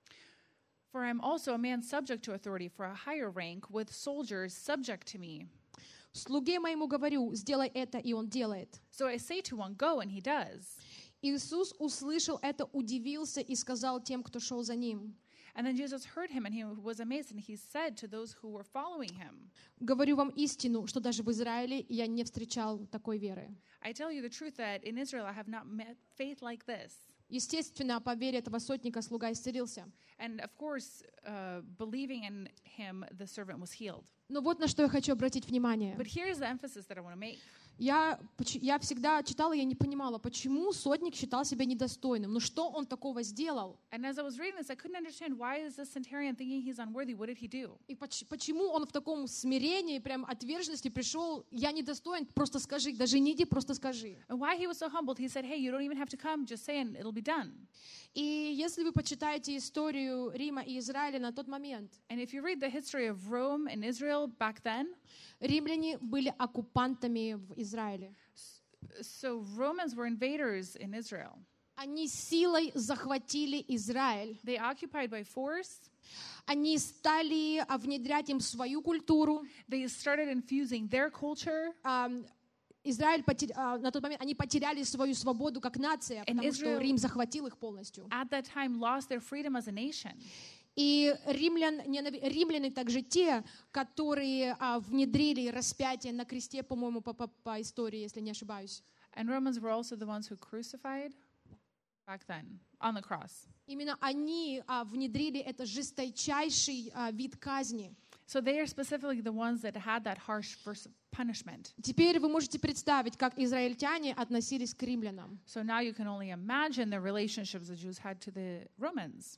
Speaker 2: For I am also a man subject to authority for a higher rank, with soldiers subject to me.
Speaker 1: Слуге моему говорю: сделай это, и он делает».
Speaker 2: So I say to one, go, and he does.
Speaker 1: Иисус услышал это, удивился и сказал тем, кто шел за ним:
Speaker 2: And then Jesus heard him, and he was amazed, and he said to those who were following him,
Speaker 1: «Говорю вам истину, что даже в Израиле я не встречал такой веры».
Speaker 2: I tell you the truth that in Israel I have not met faith like this.
Speaker 1: Естественно, по вере этого сотника слуга исцелился.
Speaker 2: And of course, believing in him, the servant was healed.
Speaker 1: Но вот на что я хочу обратить внимание.
Speaker 2: But here's the emphasis that I want to make.
Speaker 1: Я всегда читала, я не понимала, почему сотник считал себя недостойным. Ну что он такого сделал?
Speaker 2: And as I was reading this, I couldn't understand, why is the centurion thinking he's unworthy? What did he do?
Speaker 1: И почему он в таком смирении, прям отверженности пришел: «Я недостоин, просто скажи, даже не иди, просто скажи».
Speaker 2: And why he was so humbled, he said, hey, you don't even have to come, just say and it'll be done.
Speaker 1: И если вы почитаете историю Рима и Израиля на тот момент,
Speaker 2: And if you read the history of Rome and Israel back then,
Speaker 1: римляне были оккупантами в Израиле.
Speaker 2: So Romans were invaders in Israel.
Speaker 1: Они силой захватили Израиль.
Speaker 2: They occupied by force.
Speaker 1: Они стали внедрять им свою культуру.
Speaker 2: They started infusing their culture.
Speaker 1: Израиль на тот момент они потеряли свою свободу как нация, потому что Рим захватил их полностью.
Speaker 2: At that time lost their freedom as a nation.
Speaker 1: И римляне также те, которые внедрили распятие на кресте, по-моему, по истории, если не ошибаюсь.
Speaker 2: And Romans were also the ones who crucified back then on the cross.
Speaker 1: Именно они внедрили это жесточайший вид казни.
Speaker 2: So they are specifically the ones that had that harsh punishment.
Speaker 1: Теперь вы можете представить, как израильтяне относились к римлянам.
Speaker 2: So now you can only imagine the relationships the Jews had to the Romans.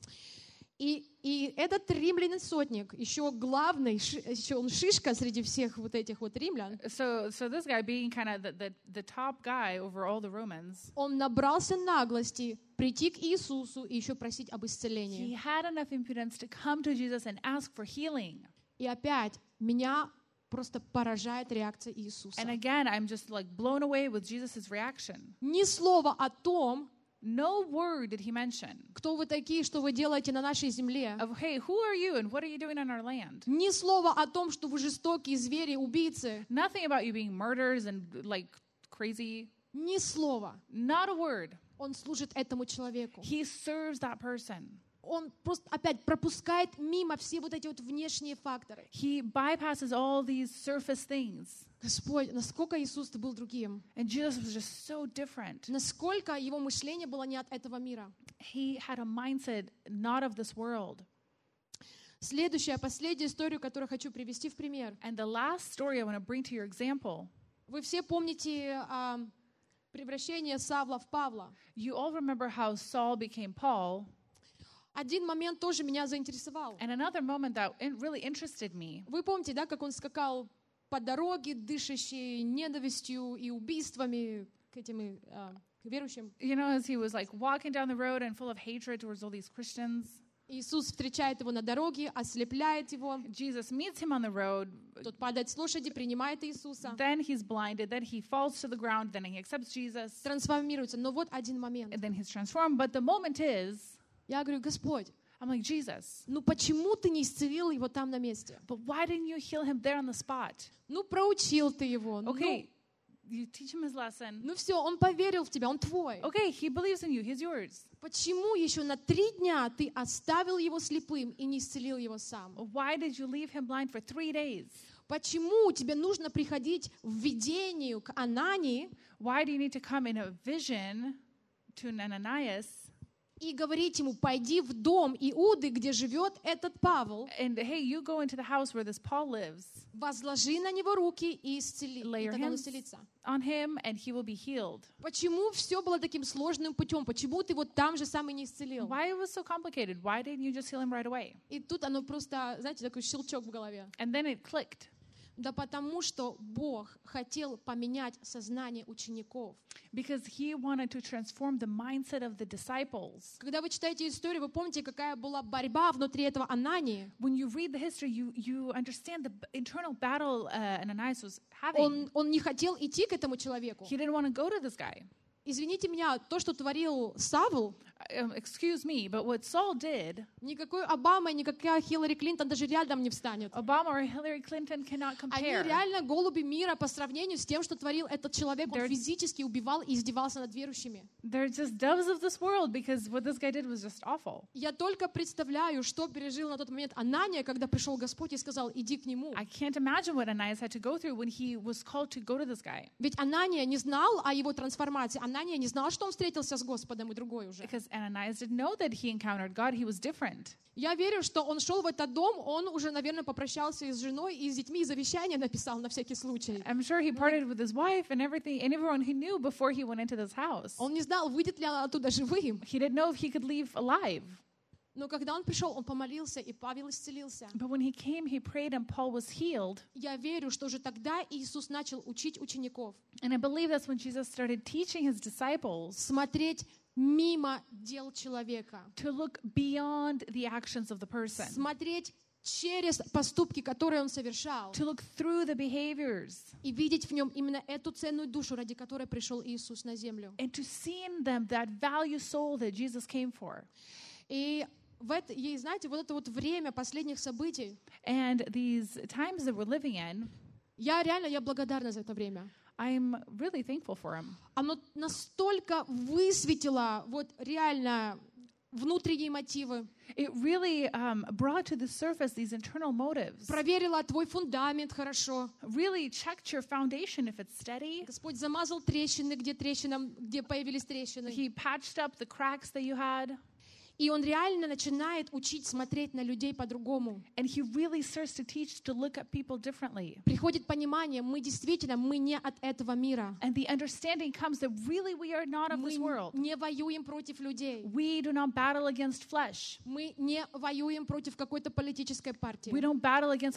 Speaker 1: И этот римлянин-сотник, еще главный, еще он шишка среди всех вот этих вот римлян.
Speaker 2: So this guy being kind of the top guy over all the Romans.
Speaker 1: Он набрался наглости прийти к Иисусу и еще просить об исцелении.
Speaker 2: He had enough impudence to come to Jesus and ask for healing.
Speaker 1: И опять меня просто поражает реакция Иисуса.
Speaker 2: And again, I'm just like blown away with Jesus' reaction.
Speaker 1: Ни слова о том,
Speaker 2: No word did he mention.
Speaker 1: кто вы такие, что вы делаете на нашей земле.
Speaker 2: Of, hey, who are you and what are you doing on our land?
Speaker 1: Ни слова о том, что вы жестокие звери, убийцы.
Speaker 2: Nothing about you being murderers and like crazy.
Speaker 1: Ни слова.
Speaker 2: Not a word.
Speaker 1: Он служит этому человеку.
Speaker 2: He serves that person.
Speaker 1: Он просто опять пропускает мимо все вот эти вот внешние факторы.
Speaker 2: He bypasses all these surface things.
Speaker 1: Господь, насколько Иисус был другим.
Speaker 2: And Jesus was just so different.
Speaker 1: Насколько его мышление было не от этого мира.
Speaker 2: He had a mindset not of this world.
Speaker 1: Следующая, последняя историю, которую хочу привести в пример.
Speaker 2: And the last story I want to bring to your example.
Speaker 1: Вы все помните превращение Савла в Павла.
Speaker 2: You all remember how Saul became Paul.
Speaker 1: Один момент тоже меня заинтересовал.
Speaker 2: And another moment that really interested me.
Speaker 1: Вы помните, да, как он скакал по дороге, дышащий ненавистью и убийствами к этим к верующим?
Speaker 2: You know, as he was like walking down the road and full of hatred towards all these Christians.
Speaker 1: Иисус встречает его на дороге, ослепляет его.
Speaker 2: Jesus meets him on the road.
Speaker 1: Тот падает с лошади, принимает Иисуса.
Speaker 2: Then he's blinded. Then he falls to the ground. Then he accepts Jesus.
Speaker 1: Трансформируется. Но вот один момент.
Speaker 2: And then he's transformed. But the moment is,
Speaker 1: я говорю, Господь,
Speaker 2: I'm like, Jesus,
Speaker 1: ну почему ты не исцелил его там на месте?
Speaker 2: but why didn't you heal him there on the spot?
Speaker 1: Ну проучил ты его.
Speaker 2: Okay, you teach him his lesson.
Speaker 1: Ну все, он поверил в тебя, он твой.
Speaker 2: Okay, he believes in you. He's yours.
Speaker 1: Почему еще на 3 дня ты оставил его слепым и не исцелил его сам?
Speaker 2: Why did you leave him blind for 3 days?
Speaker 1: Почему тебе нужно приходить в видению к Анании?
Speaker 2: Why do you need to come in a vision to Ananias?
Speaker 1: И говорить ему, пойди в дом Иуды, где живет этот Павел.
Speaker 2: And hey, you go into the house where this Paul lives.
Speaker 1: Возложи на него руки и исцели.
Speaker 2: Lay your hands on him, and he will be healed.
Speaker 1: Почему все было таким сложным путем? Почему ты вот там же сам и не исцелил?
Speaker 2: Why it was so complicated? Why didn't you just heal him right away?
Speaker 1: И тут оно просто, знаете, такой щелчок в голове.
Speaker 2: And then it clicked.
Speaker 1: Да потому что Бог хотел поменять сознание учеников.
Speaker 2: Because he wanted to transform the mindset of the disciples.
Speaker 1: Когда вы читаете историю, вы помните, какая была борьба внутри этого Анании?
Speaker 2: When you read the history, you understand the internal battle Ananias was having.
Speaker 1: Он не хотел идти к этому человеку.
Speaker 2: He didn't want to go to this guy.
Speaker 1: Извините меня, то, что творил Савл,
Speaker 2: excuse me, but what Saul did,
Speaker 1: никакой Обама и никакая Хиллари Клинтон даже рядом не встанет.
Speaker 2: Obama or Hillary Clinton cannot compare.
Speaker 1: Они реально голуби мира по сравнению с тем, что творил этот человек. Он физически убивал и издевался над верующими.
Speaker 2: They're just doves of this world because what this guy did was just awful.
Speaker 1: Я только представляю, что пережил на тот момент Анания, когда пришел Господь и сказал, иди к нему.
Speaker 2: I can't imagine what Ananias had to go through when he was called to go to this guy.
Speaker 1: Ведь Анания не знал о его трансформации. Анания не знал, что он встретился с Господом и другой уже.
Speaker 2: Because Ananias didn't know that he encountered God. He was different.
Speaker 1: Я верю, что он шел в этот дом, он уже, наверное, попрощался и с женой, и с детьми, и завещание написал на всякий случай.
Speaker 2: I'm sure he parted with his wife and everything, and everyone he knew before he went into this house.
Speaker 1: Он не знал, выйдет ли он оттуда живым.
Speaker 2: He didn't know if he could leave alive.
Speaker 1: Но когда он пришел, он помолился, и Павел исцелился.
Speaker 2: But when he came, he prayed, and Paul was healed.
Speaker 1: Я верю, что уже тогда Иисус начал учить учеников.
Speaker 2: And I believe that's when Jesus started teaching his disciples
Speaker 1: смотреть мимо дел человека.
Speaker 2: To look beyond the actions of the person.
Speaker 1: Смотреть через поступки, которые он совершал,
Speaker 2: to look through the behaviors,
Speaker 1: и видеть в нем именно эту ценную душу, ради которой пришел Иисус на землю.
Speaker 2: and to see in them that value soul that Jesus came for.
Speaker 1: И знаете, вот это вот время последних событий,
Speaker 2: And these times that we're living in,
Speaker 1: я благодарна за это время.
Speaker 2: I'm really thankful for him.
Speaker 1: Оно настолько высветило вот реально внутренние мотивы,
Speaker 2: It really brought to the surface these internal motives.
Speaker 1: проверило твой фундамент хорошо.
Speaker 2: Really checked your foundation if it's steady.
Speaker 1: Господь замазал трещины, где появились трещины.
Speaker 2: He patched up the cracks that you had.
Speaker 1: И он реально начинает учить смотреть на людей по-другому.
Speaker 2: And he really starts to teach to look at people differently.
Speaker 1: Приходит понимание, мы не от этого мира.
Speaker 2: And the understanding comes that really we are not of this
Speaker 1: Мы
Speaker 2: world.
Speaker 1: не воюем против людей.
Speaker 2: We do not battle against flesh.
Speaker 1: Мы не воюем против какой-то политической партии.
Speaker 2: We don't battle against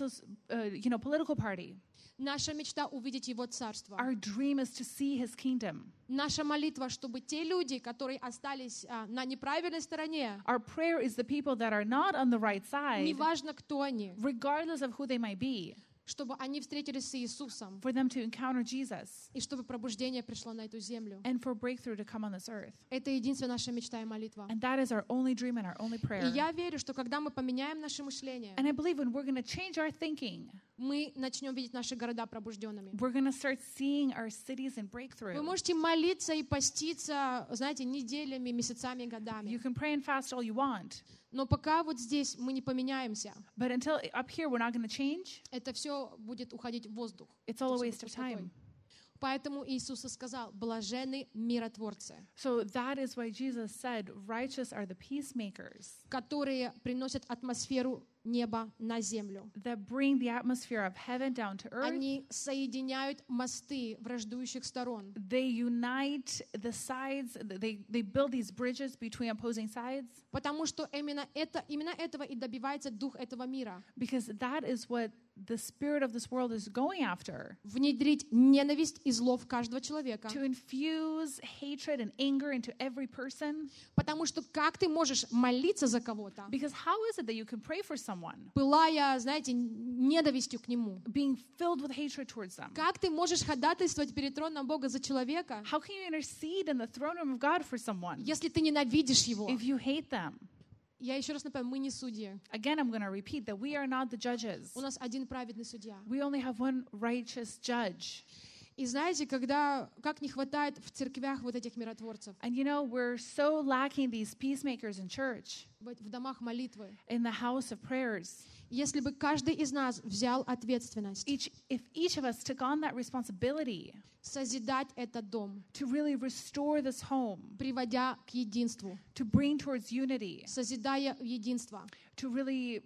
Speaker 2: a political party.
Speaker 1: Наша мечта — увидеть Его Царство.
Speaker 2: Our dream is to see his kingdom.
Speaker 1: Наша молитва, чтобы те люди, которые остались на неправильной стороне,
Speaker 2: Our prayer is the people that are not on the right side,
Speaker 1: неважно, кто они,
Speaker 2: regardless of who they might be,
Speaker 1: чтобы они встретились с Иисусом,
Speaker 2: for them to encounter Jesus
Speaker 1: и чтобы пробуждение пришло на эту землю.
Speaker 2: and for breakthrough to come on this earth.
Speaker 1: Это единственная наша мечта и молитва.
Speaker 2: And that is our only dream and our only
Speaker 1: И
Speaker 2: prayer.
Speaker 1: я верю, что когда мы поменяем наше мышление,
Speaker 2: And I believe when we're going to change our thinking,
Speaker 1: мы начнем видеть наши города пробужденными.
Speaker 2: we're going to start seeing our cities in breakthrough.
Speaker 1: Вы можете молиться и поститься, знаете, неделями, месяцами, годами.
Speaker 2: You can pray and fast all you want,
Speaker 1: Но пока вот здесь мы не поменяемся,
Speaker 2: but until up here we're not going to change,
Speaker 1: это все будет уходить в воздух.
Speaker 2: it's all a
Speaker 1: Всё
Speaker 2: waste of
Speaker 1: будет пустотой.
Speaker 2: time.
Speaker 1: Поэтому Иисус и сказал: блаженны миротворцы,
Speaker 2: So that is why Jesus said, righteous are the peacemakers
Speaker 1: которые приносят атмосферу неба на землю.
Speaker 2: that bring the atmosphere of heaven down to earth.
Speaker 1: Они соединяют мосты враждующих сторон.
Speaker 2: They unite the sides, they build these bridges between opposing sides,
Speaker 1: Потому что именно этого и добивается дух этого мира.
Speaker 2: because that is what the spirit of this world is going after.
Speaker 1: Внедрить ненависть и зло в каждого человека.
Speaker 2: To infuse hatred and anger into every person.
Speaker 1: Потому что как ты можешь молиться за кого-то,
Speaker 2: Because how is it that you can pray for someone
Speaker 1: пылая, знаете, ненавистью к нему?
Speaker 2: being filled with hatred towards them?
Speaker 1: Как ты можешь ходатайствовать перед троном Бога за человека,
Speaker 2: How can you intercede in the throne room of God for someone
Speaker 1: если ты ненавидишь его?
Speaker 2: if you hate them?
Speaker 1: Я еще раз напомню, мы не судьи.
Speaker 2: Again, I'm going to repeat that we are not the judges.
Speaker 1: У нас один праведный судья.
Speaker 2: We only have one righteous judge.
Speaker 1: И знаете, как не хватает в церквях вот этих миротворцев,
Speaker 2: And you know, we're so lacking these peacemakers in church,
Speaker 1: в домах молитвы.
Speaker 2: in the house of prayers.
Speaker 1: Если бы каждый из нас взял ответственность
Speaker 2: If each of us took on that responsibility
Speaker 1: созидать этот дом,
Speaker 2: to really restore this home,
Speaker 1: приводя к единству,
Speaker 2: to bring towards unity,
Speaker 1: созидая единство,
Speaker 2: to really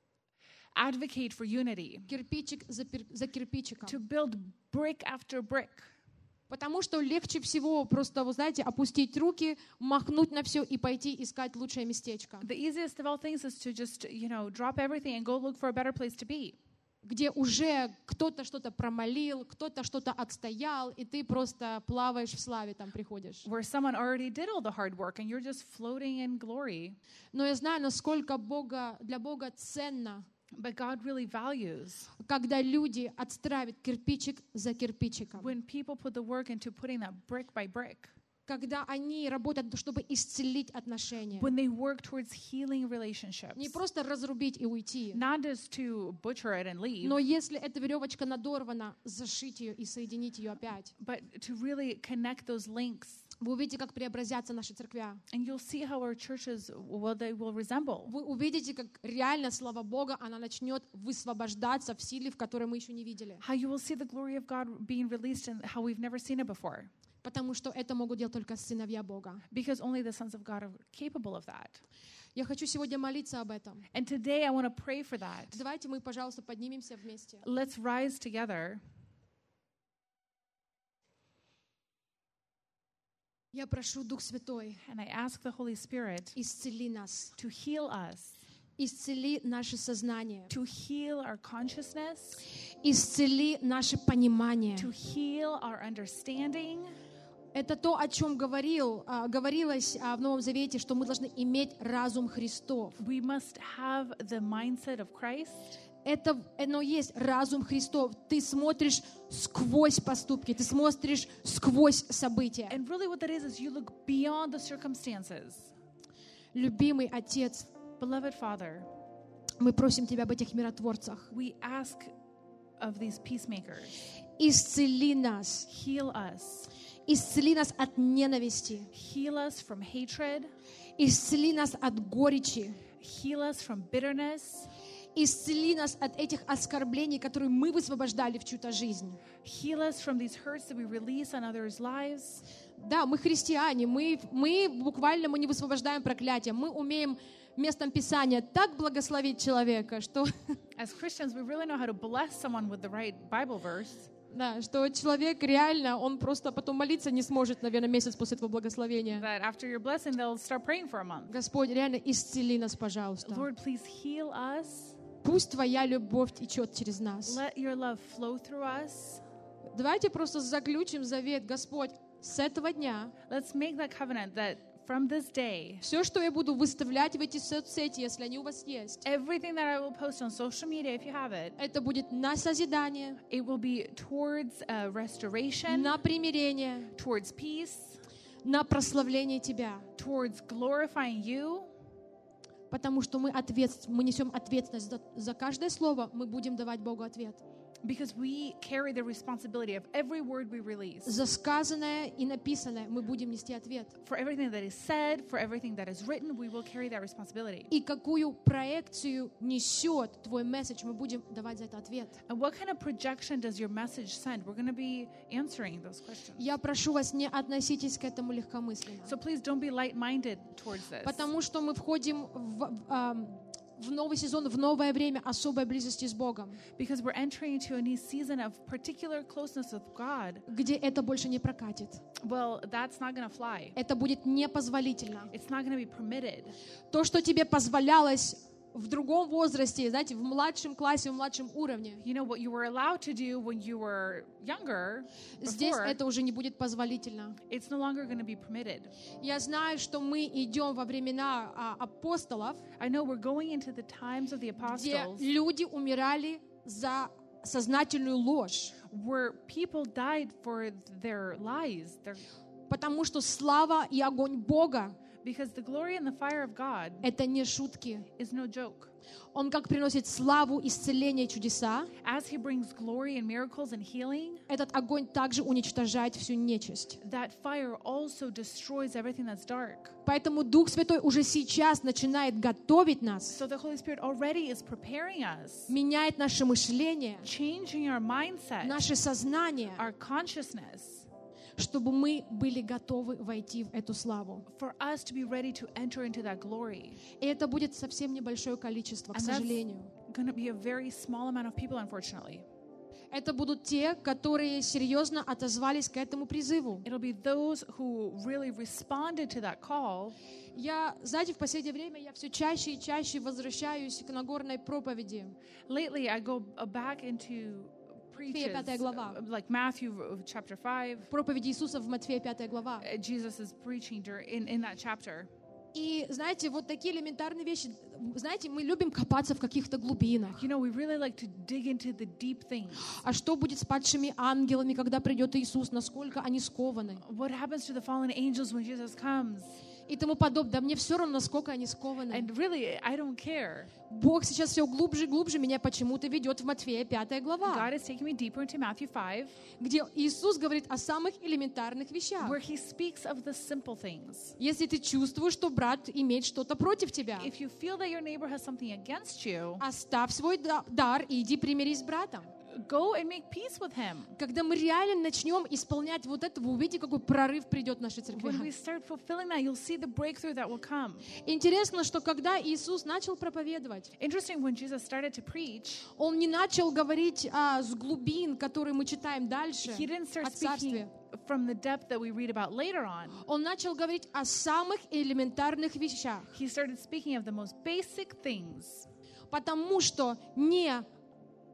Speaker 2: advocate for unity,
Speaker 1: кирпичик за кирпичиком.
Speaker 2: to build brick after brick.
Speaker 1: Потому что легче всего просто, вы знаете, опустить руки, махнуть на все и пойти искать лучшее местечко,
Speaker 2: The easiest of all things is to just, drop everything and go look for a better place to be.
Speaker 1: где уже кто-то что-то промолил, кто-то что-то отстоял, и ты просто плаваешь в славе, там приходишь.
Speaker 2: Where someone already did all the hard work and you're just floating in glory.
Speaker 1: Но я знаю, насколько для Бога ценно,
Speaker 2: But God really values
Speaker 1: когда люди отстраивают кирпичик за кирпичиком,
Speaker 2: when people put the work into putting that brick by brick,
Speaker 1: когда они работают, чтобы исцелить отношения.
Speaker 2: when they work towards healing relationships.
Speaker 1: Не просто разрубить и уйти,
Speaker 2: Not just to butcher it and leave,
Speaker 1: но если эта веревочка надорвана, зашить ее и соединить ее опять.
Speaker 2: but to really connect those links.
Speaker 1: Вы увидите, как преобразятся наши церквя.
Speaker 2: And you'll see how our churches, they will resemble.
Speaker 1: Вы увидите, как реально слава Бога, она начнет высвобождаться в силе, в которой мы еще не видели.
Speaker 2: How you will see the glory of God being released and how we've never seen it before.
Speaker 1: Потому что это могут делать только сыновья Бога.
Speaker 2: Because only the sons of God are capable of that.
Speaker 1: Я хочу сегодня молиться об этом.
Speaker 2: And today I want to pray for that.
Speaker 1: Давайте мы, пожалуйста, поднимемся вместе.
Speaker 2: Let's rise together.
Speaker 1: Я прошу, Дух Святой,
Speaker 2: And I ask the Holy Spirit
Speaker 1: исцели нас,
Speaker 2: to heal us,
Speaker 1: исцели наше сознание,
Speaker 2: to heal our consciousness,
Speaker 1: исцели наше понимание,
Speaker 2: to heal our understanding,
Speaker 1: Это то, о чем говорилось в Новом Завете, что мы должны иметь разум Христов.
Speaker 2: We must have the mindset of Christ.
Speaker 1: Оно есть разум Христов. Ты смотришь сквозь поступки, ты смотришь сквозь события.
Speaker 2: And really what that is you look beyond the circumstances.
Speaker 1: Любимый Отец,
Speaker 2: Beloved Father,
Speaker 1: мы просим Тебя об этих миротворцах.
Speaker 2: we ask of these peacemakers,
Speaker 1: Исцели нас.
Speaker 2: heal us.
Speaker 1: Исцели нас от ненависти.
Speaker 2: Heal us from hatred.
Speaker 1: Исцели нас от горечи.
Speaker 2: Heal us from bitterness.
Speaker 1: Исцели нас от этих оскорблений, которые мы высвобождали в чью-то жизнь.
Speaker 2: Heal us from these hurts that we release on others' lives.
Speaker 1: Да, мы христиане, мы буквально не высвобождаем проклятия. Мы умеем местом Писания так благословить человека, что,
Speaker 2: As Christians, we really know how to bless someone with the right Bible verse.
Speaker 1: да, что человек реально, он просто потом молиться не сможет, наверное, месяц после этого благословения.
Speaker 2: That after your blessing, they'll start praying for a month.
Speaker 1: Господь, реально исцели нас, пожалуйста.
Speaker 2: Lord, please heal us.
Speaker 1: Пусть Твоя любовь течет через нас.
Speaker 2: Let your love flow through us.
Speaker 1: Давайте просто заключим завет, Господь, с этого дня
Speaker 2: Let's make that covenant that from this day,
Speaker 1: все, что я буду выставлять в эти соцсети, если они у вас есть,
Speaker 2: everything that I will post on social media, if you have it,
Speaker 1: это будет на созидание,
Speaker 2: it will be towards restoration,
Speaker 1: на примирение,
Speaker 2: towards peace,
Speaker 1: на прославление Тебя.
Speaker 2: towards glorifying you,
Speaker 1: Потому что мы несем ответственность за каждое слово, мы будем давать Богу ответ.
Speaker 2: because we carry the responsibility of every word we release.
Speaker 1: За сказанное и написанное мы будем нести ответ.
Speaker 2: For everything that is said, for everything that is written, we will carry that responsibility.
Speaker 1: И какую проекцию несет твой месседж, мы будем давать за это ответ.
Speaker 2: And what kind of projection does your message send? We're going to be answering those questions.
Speaker 1: Я прошу вас, не относитесь к этому легкомысленно.
Speaker 2: So please don't be light-minded towards this.
Speaker 1: Потому что мы входим в новый сезон, в новое время особой близости с Богом,
Speaker 2: Because we're entering into a new season of particular closeness with God.
Speaker 1: где это больше не прокатит.
Speaker 2: Well, that's not going to fly.
Speaker 1: Это будет непозволительно.
Speaker 2: It's not going to be permitted.
Speaker 1: То, что тебе позволялось в другом возрасте, знаете, в младшем классе, в младшем уровне,
Speaker 2: You know, what you were allowed to do when you were younger,
Speaker 1: здесь
Speaker 2: before,
Speaker 1: это уже не будет позволительно.
Speaker 2: it's no longer going to be permitted.
Speaker 1: Я знаю, что мы идем во времена апостолов,
Speaker 2: I know we're going into the times of the
Speaker 1: где
Speaker 2: apostles
Speaker 1: люди умирали за сознательную ложь,
Speaker 2: where people died for their lies,
Speaker 1: потому что слава и огонь Бога
Speaker 2: because the glory and the fire of God
Speaker 1: — это не шутки.
Speaker 2: is no joke.
Speaker 1: Он как приносит славу, исцеление, чудеса,
Speaker 2: As he brings glory and miracles and healing,
Speaker 1: этот огонь также уничтожает всю нечисть.
Speaker 2: that fire also destroys everything that's dark.
Speaker 1: Поэтому Дух Святой уже сейчас начинает готовить нас,
Speaker 2: So the Holy Spirit already is preparing us,
Speaker 1: меняет наше мышление,
Speaker 2: changing our mindset,
Speaker 1: наше сознание,
Speaker 2: our consciousness,
Speaker 1: чтобы мы были готовы войти в эту славу.
Speaker 2: for us to be ready to enter into that glory.
Speaker 1: И это будет совсем небольшое количество, к
Speaker 2: And that's
Speaker 1: сожалению.
Speaker 2: going to be a very small amount of people, unfortunately.
Speaker 1: Это будут те, которые серьезно отозвались к этому призыву.
Speaker 2: It'll be those who really responded to that call.
Speaker 1: Знаете, в последнее время я все чаще и чаще возвращаюсь к Нагорной проповеди.
Speaker 2: Lately, I go back into preaches,
Speaker 1: 5 глава.
Speaker 2: like Matthew chapter 5.
Speaker 1: Проповедь Иисуса в Матфея 5 глава.
Speaker 2: Jesus is preaching in that chapter.
Speaker 1: И, знаете, вот такие элементарные вещи, знаете, мы любим копаться в каких-то глубинах.
Speaker 2: You know, we really like to dig into the deep things.
Speaker 1: А что будет с падшими ангелами, когда придет Иисус? Насколько они скованы?
Speaker 2: What happens to the fallen angels when Jesus comes?
Speaker 1: И тому подобное. Да мне все равно, насколько они скованы.
Speaker 2: And really, I don't care.
Speaker 1: Бог сейчас все глубже и глубже меня почему-то ведет в Матфея 5 глава,
Speaker 2: God is taking me deeper into Matthew 5,
Speaker 1: где Иисус говорит о самых элементарных вещах.
Speaker 2: where he speaks of the simple things.
Speaker 1: Если ты чувствуешь, что брат имеет что-то против тебя,
Speaker 2: If you feel that your neighbor has something against you,
Speaker 1: оставь свой дар и иди примирись с братом.
Speaker 2: go and make peace with him.
Speaker 1: Когда мы реально начнем исполнять вот это, вы увидите, какой прорыв придет в нашей церкви.
Speaker 2: When we start fulfilling that, you'll see the breakthrough that will come.
Speaker 1: Интересно, что когда Иисус начал проповедовать,
Speaker 2: Interesting, when Jesus started to preach,
Speaker 1: Он не начал говорить с глубин, которые мы читаем дальше,
Speaker 2: he didn't start
Speaker 1: о Царстве.
Speaker 2: speaking from the depth that we read about later on.
Speaker 1: Он начал говорить о самых элементарных вещах,
Speaker 2: He started speaking of the most basic things.
Speaker 1: потому что не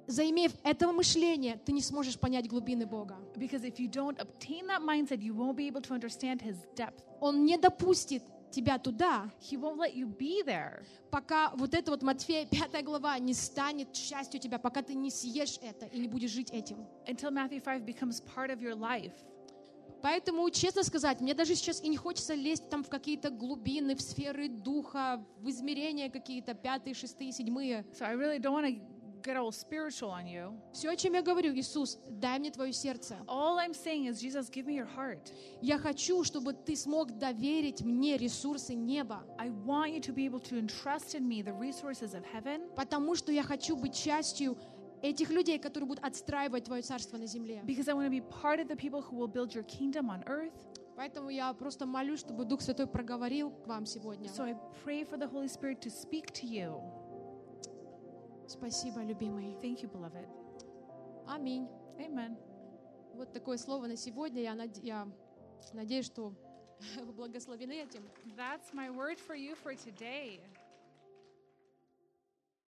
Speaker 1: заимев этого мышления, ты не сможешь понять глубины Бога.
Speaker 2: Because if you don't obtain that mindset, you won't be able to understand His depth.
Speaker 1: Он не допустит тебя туда,
Speaker 2: He won't let you be there
Speaker 1: пока вот это вот Матфея 5 глава не станет частью тебя, пока ты не съешь это и не будешь жить этим.
Speaker 2: until Matthew 5 becomes part of your life.
Speaker 1: Поэтому, честно сказать, мне даже сейчас и не хочется лезть там в какие-то глубины, в сферы духа, в измерения какие-то, 5, 6, 7.
Speaker 2: So I really don't want to get all spiritual on you.
Speaker 1: Все, о чем я говорю, Иисус, дай мне твое сердце.
Speaker 2: All I'm saying is, Jesus, give me your heart.
Speaker 1: Я хочу, чтобы ты смог доверить мне ресурсы неба,
Speaker 2: I want you to be able to entrust in me the resources of heaven,
Speaker 1: потому что я хочу быть частью этих людей, которые будут отстраивать твое царство на земле.
Speaker 2: because I want to be part of the people who will build your kingdom on earth.
Speaker 1: Поэтому я просто молюсь, чтобы Дух Святой проговорил к вам сегодня.
Speaker 2: So I pray for the Holy Spirit to speak to you.
Speaker 1: Спасибо, любимый.
Speaker 2: Thank you, beloved.
Speaker 1: Аминь.
Speaker 2: Amen.
Speaker 1: Вот такое слово на сегодня. Я надеюсь, что вы благословены этим.
Speaker 2: That's my word for you for today.